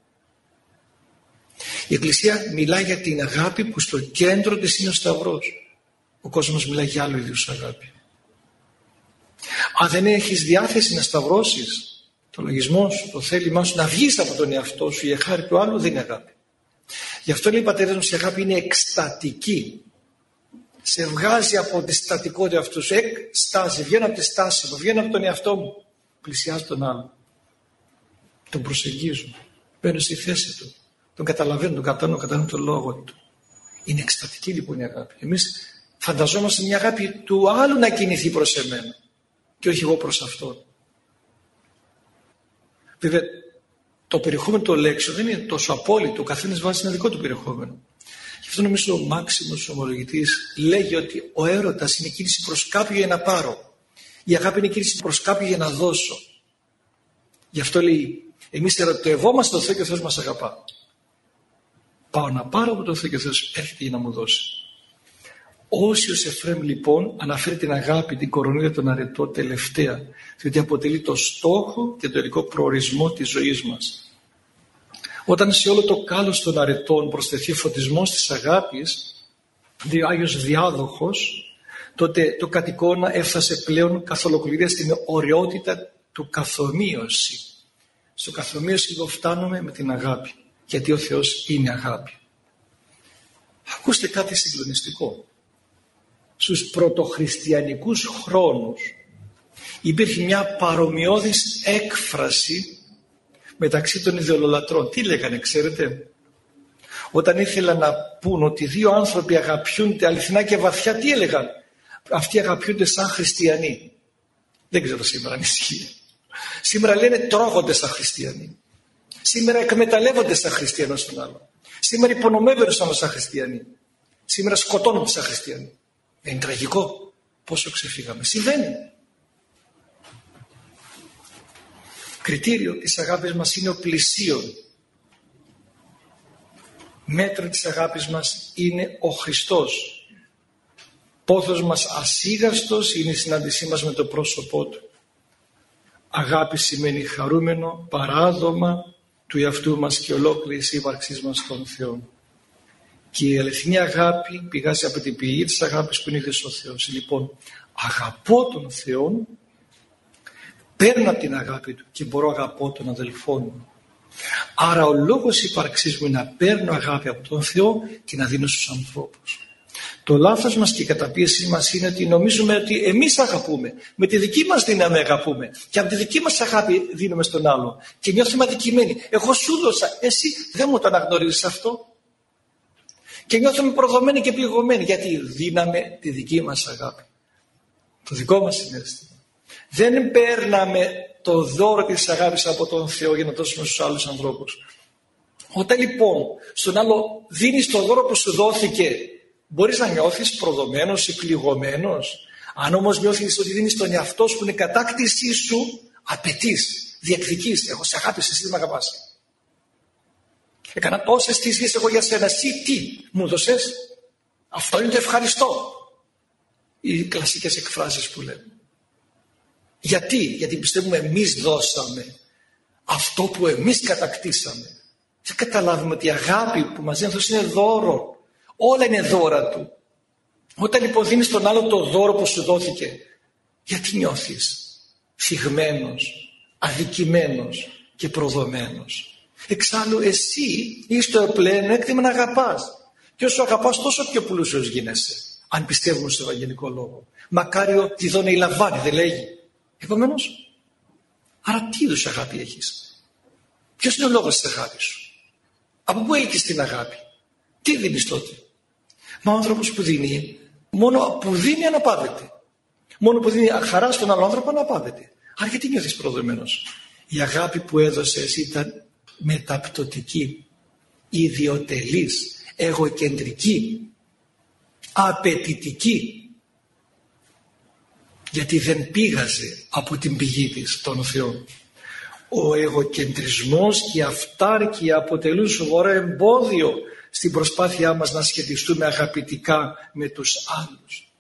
Η Εκκλησία μιλάει για την αγάπη που στο κέντρο της είναι ο Σταυρός. Ο κόσμος μιλάει για άλλο είδους αγάπη. Αν δεν έχεις διάθεση να σταυρώσεις το λογισμό σου, το θέλημά σου, να βγεις από τον εαυτό σου για χάρη του άλλου, δεν είναι αγάπη. Γι' αυτό λέει η πατέρας μας, η αγάπη είναι εκστατική. Σε βγάζει από τη στατικότητα αυτού σου, εκστάζει, βγαίνω από τη στάση μου, βγαίνω από τον εαυτό μου, πλησιάζω τον άλλο. Τον προσεγγίζω, μπαίνω στη θέση του, τον καταλαβαίνω, τον κατανοώ τον λόγο του. Είναι εκστατική λοιπόν η αγάπη. Εμείς φανταζόμαστε μια αγάπη του άλλου να κινηθεί προς εμένα και όχι εγώ προς αυτόν. Βέβαια το περιεχόμενο των λέξεων δεν είναι τόσο απόλυτο, ο καθένας βάζει ένα δικό του περιεχόμενο. Γι' αυτό νομίζω ο Μάξιμος ο ομολογητής λέγει ότι ο έρωτας είναι κίνηση προς κάποιον για να πάρω. Η αγάπη είναι κίνηση προς κάποιον για να δώσω. Γι' αυτό λέει, εμείς ερωτευόμαστε τον Θεό και ο Θεός μας αγαπά. Πάω να πάρω από τον Θεό και ο Θεός έρχεται για να μου δώσει. Όσιος Εφραίμ λοιπόν αναφέρει την αγάπη, την κορονίδα των αρετών τελευταία, διότι αποτελεί το στόχο και το τελικό προορισμό της ζωής μας. Όταν σε όλο το κάλος των αρετών προσθεθεί ο φωτισμός της αγάπης, ο Άγιος Διάδοχος, τότε το κατ' εικόνα έφτασε πλέον καθ' ολοκληρία στην ωραιότητα του καθομοίωση. Στο καθομοίωση εδώ φτάνουμε με την αγάπη, γιατί ο Θεός είναι αγάπη. Ακούστε κάτι συγκλονιστικό. Στους πρωτοχριστιανικούς χρόνους υπήρχε μια παρομοιώδης έκφραση μεταξύ των ιδεολολατρών. Τι λέγανε, ξέρετε? Όταν ήθελαν να πούν ότι δύο άνθρωποι αγαπιούνται αληθινά και βαθιά, τι έλεγαν? Αυτοί αγαπιούνται σαν χριστιανοί. Δεν ξέρω σήμερα αν ισχύει. Σήμερα λένε τρώγονται σαν χριστιανοί. Σήμερα εκμεταλλεύονται σαν χριστιανό στον άλλο. Σήμερα υπονομεύονται σαν χριστιανοί. Σήμερα σκοτώνονται σαν χριστιανοί. Δεν είναι τραγικό? Πόσο ξεφύγαμε? Συμβαίνει. Κριτήριο της αγάπης μας είναι ο πλησίον. Μέτρο της αγάπης μας είναι ο Χριστός. Πόθος μας ασίγαστος είναι η συνάντησή μας με το πρόσωπό Του. Αγάπη σημαίνει χαρούμενο παράδομα του εαυτού μας και ολόκληρης ύπαρξής μας στον Θεό. Και η αληθινή αγάπη πηγάζει από την πηγή της αγάπης που είναι ίδιος ο Θεός. Λοιπόν, αγαπώ τον Θεό, παίρνω από την αγάπη Του και μπορώ αγαπώ τον αδελφό μου. Άρα ο λόγος ύπαρξής μου είναι να παίρνω αγάπη από τον Θεό και να δίνω στους ανθρώπους. Το λάθος μας και η καταπίεση μας είναι ότι νομίζουμε ότι εμείς αγαπούμε. Με τη δική μας δύναμη αγαπούμε. Και από τη δική μας αγάπη δίνουμε στον άλλο. Και νιώθουμε αδικημένοι. Εγώ σου δώσα, εσύ δεν μου το αναγνωρίζεις αυτό. Και νιώθουμε προδομένοι και πληγωμένοι. Γιατί δίναμε τη δική μας αγάπη. Το δικό μας συναίσθημα. Δεν παίρναμε το δώρο της αγάπης από τον Θεό για να δώσουμε στους άλλους ανθρώπους. Όταν λοιπόν στον άλλο δίνεις το δώρο που σου δόθηκε, μπορείς να νιώθεις προδομένος ή πληγωμένος. Αν όμως νιώθεις ότι δίνεις τον εαυτό σου που είναι κατάκτησή σου, απαιτείς, διεκδικείς. Εγώ σε αγάπησα, εσύ δεν με αγαπάς. Έκανα τόσες θυσίες εγώ για σένα. Εσύ τι μου δώσες? Αυτό είναι το ευχαριστώ. Οι κλασικές εκφράσεις που λέμε. Γιατί πιστεύουμε εμείς δώσαμε αυτό που εμείς κατακτήσαμε. Δεν καταλάβουμε ότι η αγάπη που μας δίνει είναι δώρο. Όλα είναι δώρα Του. Όταν λοιπόν δίνεις τον άλλο το δώρο που σου δόθηκε, γιατί νιώθεις θυγμένος, αδικημένος και προδομένος? Εξάλλου εσύ είσαι το πλεονέκτημα να αγαπάς. Και όσο αγαπάς τόσο πιο πλούσιος γίνεσαι. Αν πιστεύουμε στο Ευαγγελικό Λόγο. Μακάριο διδώνει η Λαβάνη, δεν λέγει? Επομένως, άρα τι είδους αγάπη έχεις? Ποιος είναι ο λόγος της αγάπης σου? Από πού έλκεις την αγάπη? Τι δίνεις τότε? Μα ο άνθρωπος που δίνει, μόνο που δίνει αναπαύεται. Μόνο που δίνει χαρά στον άλλο άνθρωπο αναπαύεται. Άρα γιατί νιώθεις προδομένος? Η αγάπη που έδωσες ήταν μεταπτωτική, ιδιοτελής, εγωκεντρική, απαιτητική. Γιατί δεν πήγαζε από την πηγή της, τον Θεό. Ο εγωκεντρισμός και η αυτάρκεια αποτελούν σοβαρό εμπόδιο στην προσπάθειά μας να σχετιστούμε αγαπητικά με τους άλλους.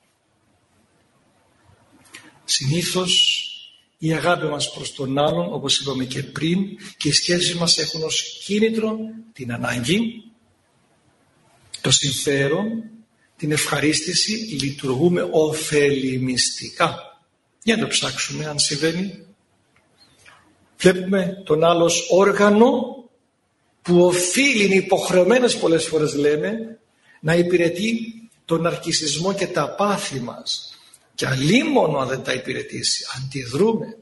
Συνήθως η αγάπη μας προς τον άλλον, όπως είπαμε και πριν, και οι σχέσεις μας έχουν ως κίνητρο την ανάγκη, το συμφέρον, την ευχαρίστηση. Λειτουργούμε ωφελημιστικά. Για να το ψάξουμε αν συμβαίνει. Βλέπουμε τον άλλο ως όργανο που οφείλει, είναι υποχρεωμένος πολλές φορές λέμε, να υπηρετεί τον ναρκισσισμό και τα πάθη μας. Και αλίμονο αν δεν τα υπηρετήσει, αντιδρούμε.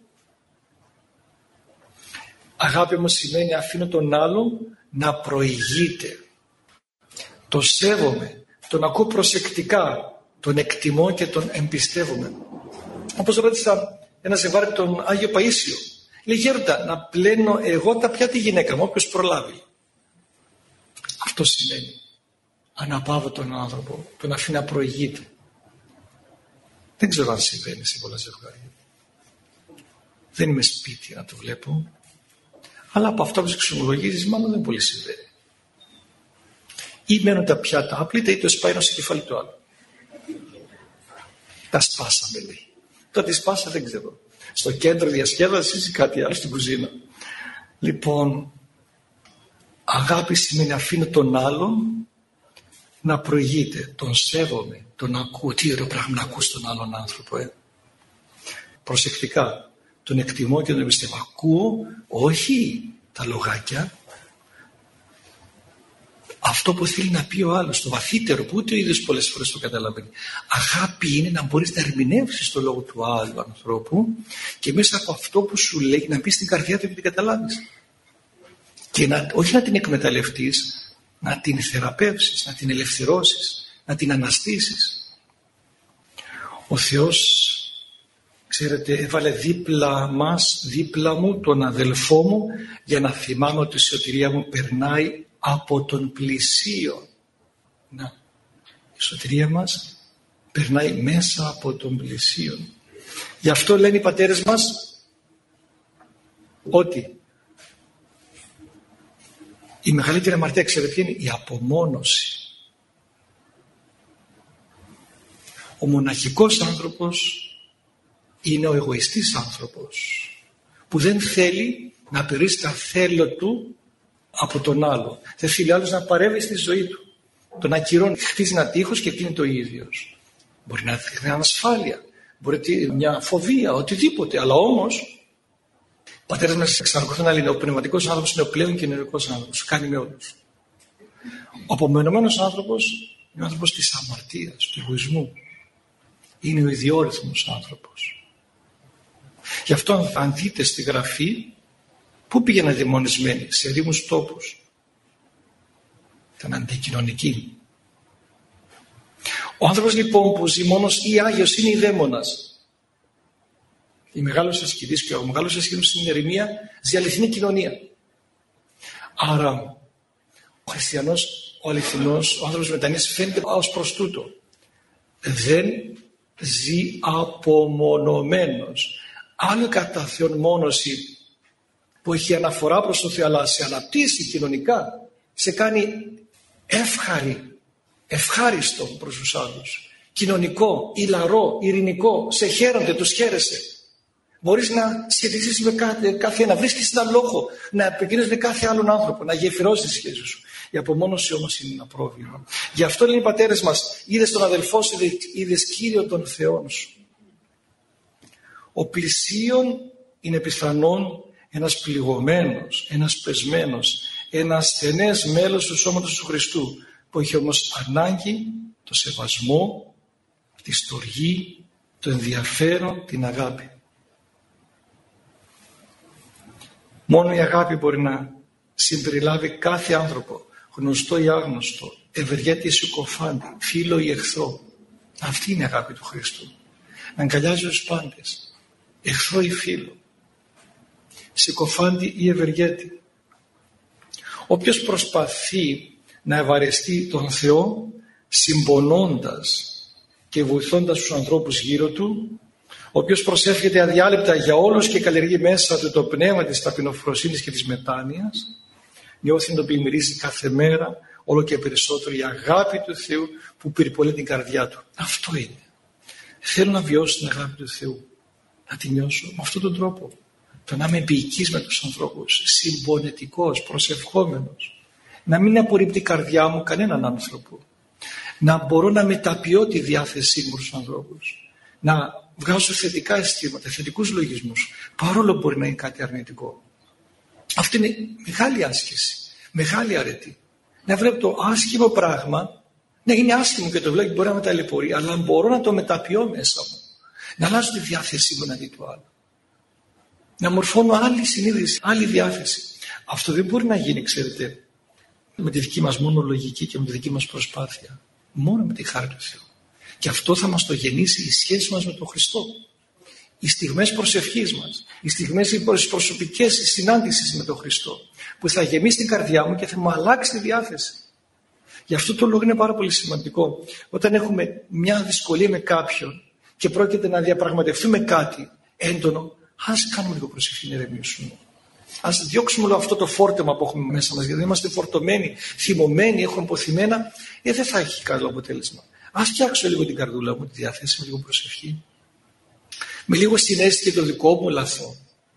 Αγάπη μου σημαίνει αφήνω τον άλλον να προηγείται. Το σέβομαι, τον ακούω προσεκτικά, τον εκτιμώ και τον εμπιστεύομαι. Όπως ρώτησα ένα ζευγάρι τον Άγιο Παΐσιο. Λέει, γέροντα, να πλένω εγώ τα πιάτη γυναίκα μου, όποιος προλάβει. Αυτό σημαίνει. Αναπαύω τον άνθρωπο, τον αφήνω να προηγείται. Δεν ξέρω αν συμβαίνει σε πολλά ζευγάρια. Δεν είμαι σπίτι να το βλέπω. Αλλά από αυτό που εξομολογίζεις μάλλον δεν πολύ συμβαίνει. Ή μένουν τα πιάτα άπλυτα ή το σπάει ένα στο κεφάλι του άλλου. Τα σπάσαμε λέει. Τότε σπάσα δεν ξέρω. Στο κέντρο διασκέδασης ή κάτι άλλο στην κουζίνα. Λοιπόν, αγάπη σημαίνει αφήνω τον άλλον να προηγείται. Τον σέβομαι, τον ακούω. Τι ωραίο πράγμα να ακούς τον άλλον άνθρωπο. Προσεκτικά. Τον εκτιμώ και τον εμπιστεύω. Ακούω όχι τα λογάκια. αυτό που θέλει να πει ο άλλος, το βαθύτερο που ούτε ο ίδιος πολλές φορές το καταλαβαίνει. Αγάπη είναι να μπορείς να ερμηνεύσεις το λόγο του άλλου ανθρώπου και μέσα από αυτό που σου λέει να μπει στην καρδιά του και την καταλάβεις. Και όχι να την εκμεταλλευτείς, να την θεραπεύσεις, να την ελευθερώσεις, να την αναστήσεις. Ο Θεός, ξέρετε, έβαλε δίπλα μου τον αδελφό μου για να θυμάμαι ότι η σωτηρία μου περνάει από τον πλησίον. Να, η σωτηρία μας περνάει μέσα από τον πλησίον. Γι' αυτό λένε οι πατέρες μας ότι η μεγαλύτερη αμαρτία, ξέρετε ποια είναι? Η απομόνωση. Ο μοναχικός άνθρωπος είναι ο εγωιστής άνθρωπος που δεν θέλει να περίσει τα θέλω του από τον άλλο. Δεν θέλει άλλος να παρέμβει στη ζωή του. Τον ακυρώνει, χτίζει ένα τείχος και κλείνει το ίδιος. Μπορεί να είναι ανασφάλεια, μπορεί να είναι μια φοβία, οτιδήποτε, αλλά όμως οι πατέρες μας εξακολουθούν να λένε ο πνευματικός άνθρωπος είναι ο πλέον κοινωνικός άνθρωπος, κάνει με όλους. Ο απομονωμένος άνθρωπος είναι ο άνθρωπος της αμαρτίας, του εγωισμού. Είναι ο ιδιόρυθμος άνθρωπος. Γι' αυτό αν δείτε στη Γραφή, πού πήγαιναν δαιμονισμένοι? Σε ερήμους τόπους. Ήταν αντικοινωνικοί. Ο άνθρωπος λοιπόν που ζει μόνος ή άγιος είναι η δαίμονας. Η μεγάλος ασκητής και ο μεγάλος ασκητής στην ερημία ζει αληθινή κοινωνία. Άρα ο χριστιανός, ο αληθινός, ο άνθρωπος μετανοίας φαίνεται ως προς τούτο. Δεν ζει απομονωμένος. Άλλο κατά Θεόν μόνωση που έχει αναφορά προς το Θεό, αλλά σε αναπτύσσει κοινωνικά, σε κάνει ευχάριστο προς τους άλλους, κοινωνικό, ηλαρό, ειρηνικό, σε χαίρονται, τους χαίρεσαι. Μπορείς να σχετιστείς με κάθε ένα, βρίσκεις έναν λόγο να επικοινωνείς με κάθε άλλον άνθρωπο, να γεφυρώσεις τη σχέση σου. Η απομόνωση όμως είναι ένα πρόβλημα. Γι' αυτό λένε οι πατέρες μας, είδες τον αδελφό σου, είδες Κύριο των Θεών σου. Ο πλησίον είναι πιθανόν ένας πληγωμένος, ένας πεσμένος, ένα ασθενές μέλος του σώματος του Χριστού, που έχει όμως ανάγκη το σεβασμό, τη στοργή, το ενδιαφέρον, την αγάπη. Μόνο η αγάπη μπορεί να συμπεριλάβει κάθε άνθρωπο, γνωστό ή άγνωστο, ευεργέτη ή συκοφάντη, φίλο ή εχθρό. Αυτή είναι η αγάπη του Χριστού. Να αγκαλιάζει τους πάντες, εχθρό ή φίλο, συκοφάντη ή ευεργέτη. Όποιος προσπαθεί να ευαρεστεί τον Θεό συμπονώντας και βοηθώντας τους ανθρώπους γύρω του, ο οποίος προσεύχεται αδιάλειπτα για όλους και καλλιεργεί μέσα του το πνεύμα της ταπεινοφροσύνης και της μετάνοιας, νιώθει να τον πλημμυρίζει κάθε μέρα όλο και περισσότερο η αγάπη του Θεού που πυρπολεί την καρδιά του. Αυτό είναι. Θέλω να βιώσω την αγάπη του Θεού, να τη νιώσω με αυτόν τον τρόπο. Το να είμαι επίοικης με τους ανθρώπους, συμπονετικός, προσευχόμενος. Να μην απορρίπτει η καρδιά μου κανέναν άνθρωπο. Να μπορώ να μεταποιώ τη διάθεσή μου στους ανθρώπους. Να βγάζω θετικά αισθήματα, θετικούς λογισμούς, παρόλο που μπορεί να είναι κάτι αρνητικό. Αυτή είναι μεγάλη άσκηση, μεγάλη αρετή. Να βλέπω το άσχημο πράγμα, να είναι άσχημο και το βλέπω, μπορεί να με ταλαιπωρεί, αλλά μπορώ να το μεταποιώ μέσα μου. Να αλλάζω τη διάθεσή μου εναντί του άλλου. Να μορφώνω άλλη συνείδηση, άλλη διάθεση. Αυτό δεν μπορεί να γίνει, ξέρετε, με τη δική μας μόνο λογική και με τη δική μας προσπάθεια. Μόνο με τη χάρη του Θεού. Και αυτό θα μας το γεννήσει η σχέση μας με τον Χριστό. Οι στιγμές προσευχής μας, οι στιγμές προσωπικές συνάντησης με τον Χριστό, που θα γεμίσει την καρδιά μου και θα μου αλλάξει τη διάθεση. Γι' αυτό το λόγο είναι πάρα πολύ σημαντικό. Όταν έχουμε μια δυσκολία με κάποιον και πρόκειται να διαπραγματευτούμε κάτι έντονο, ας κάνουμε λίγο προσευχή, να ηρεμήσουμε. Ας διώξουμε όλο αυτό το φόρτεμα που έχουμε μέσα μας, γιατί είμαστε φορτωμένοι, θυμωμένοι, έχουμε αποθυμένα, δεν θα έχει καλό αποτέλεσμα. Ας φτιάξω λίγο την καρδούλα μου, τη διάθεση με λίγο προσευχή. Με λίγο συναίσθηση και το δικό μου λαθό.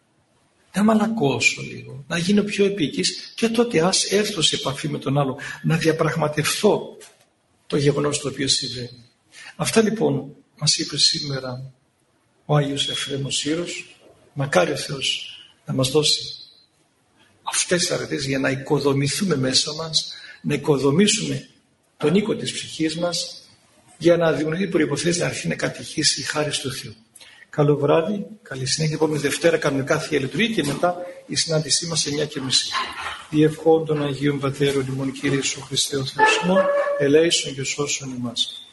Να μαλακώσω λίγο, να γίνω πιο επίκης και τότε ας έρθω σε επαφή με τον άλλο, να διαπραγματευθώ το γεγονός το οποίο συμβαίνει. Αυτά λοιπόν μας είπε σήμερα ο Άγιος Εφραίμος Σύρος. Μακάρι ο Θεός να μας δώσει αυτές τις αρετές για να οικοδομηθούμε μέσα μας, να οικοδομήσουμε τον οίκο της ψυχής μας για να δημιουργεί προϋποθέσεις να αρχίσει να κατηχήσει η χάρις του Θεού. Καλό βράδυ, καλή συνέχεια. Επόμενη Δευτέρα κανονικά Θεία Λειτουργία και μετά η συνάντησή μας 9:30. Διευχών των Αγίων Πατέρων ημών Κύριε Ιησού Χριστέ ο Θεός ημών, ελέησον και σώσον ημάς.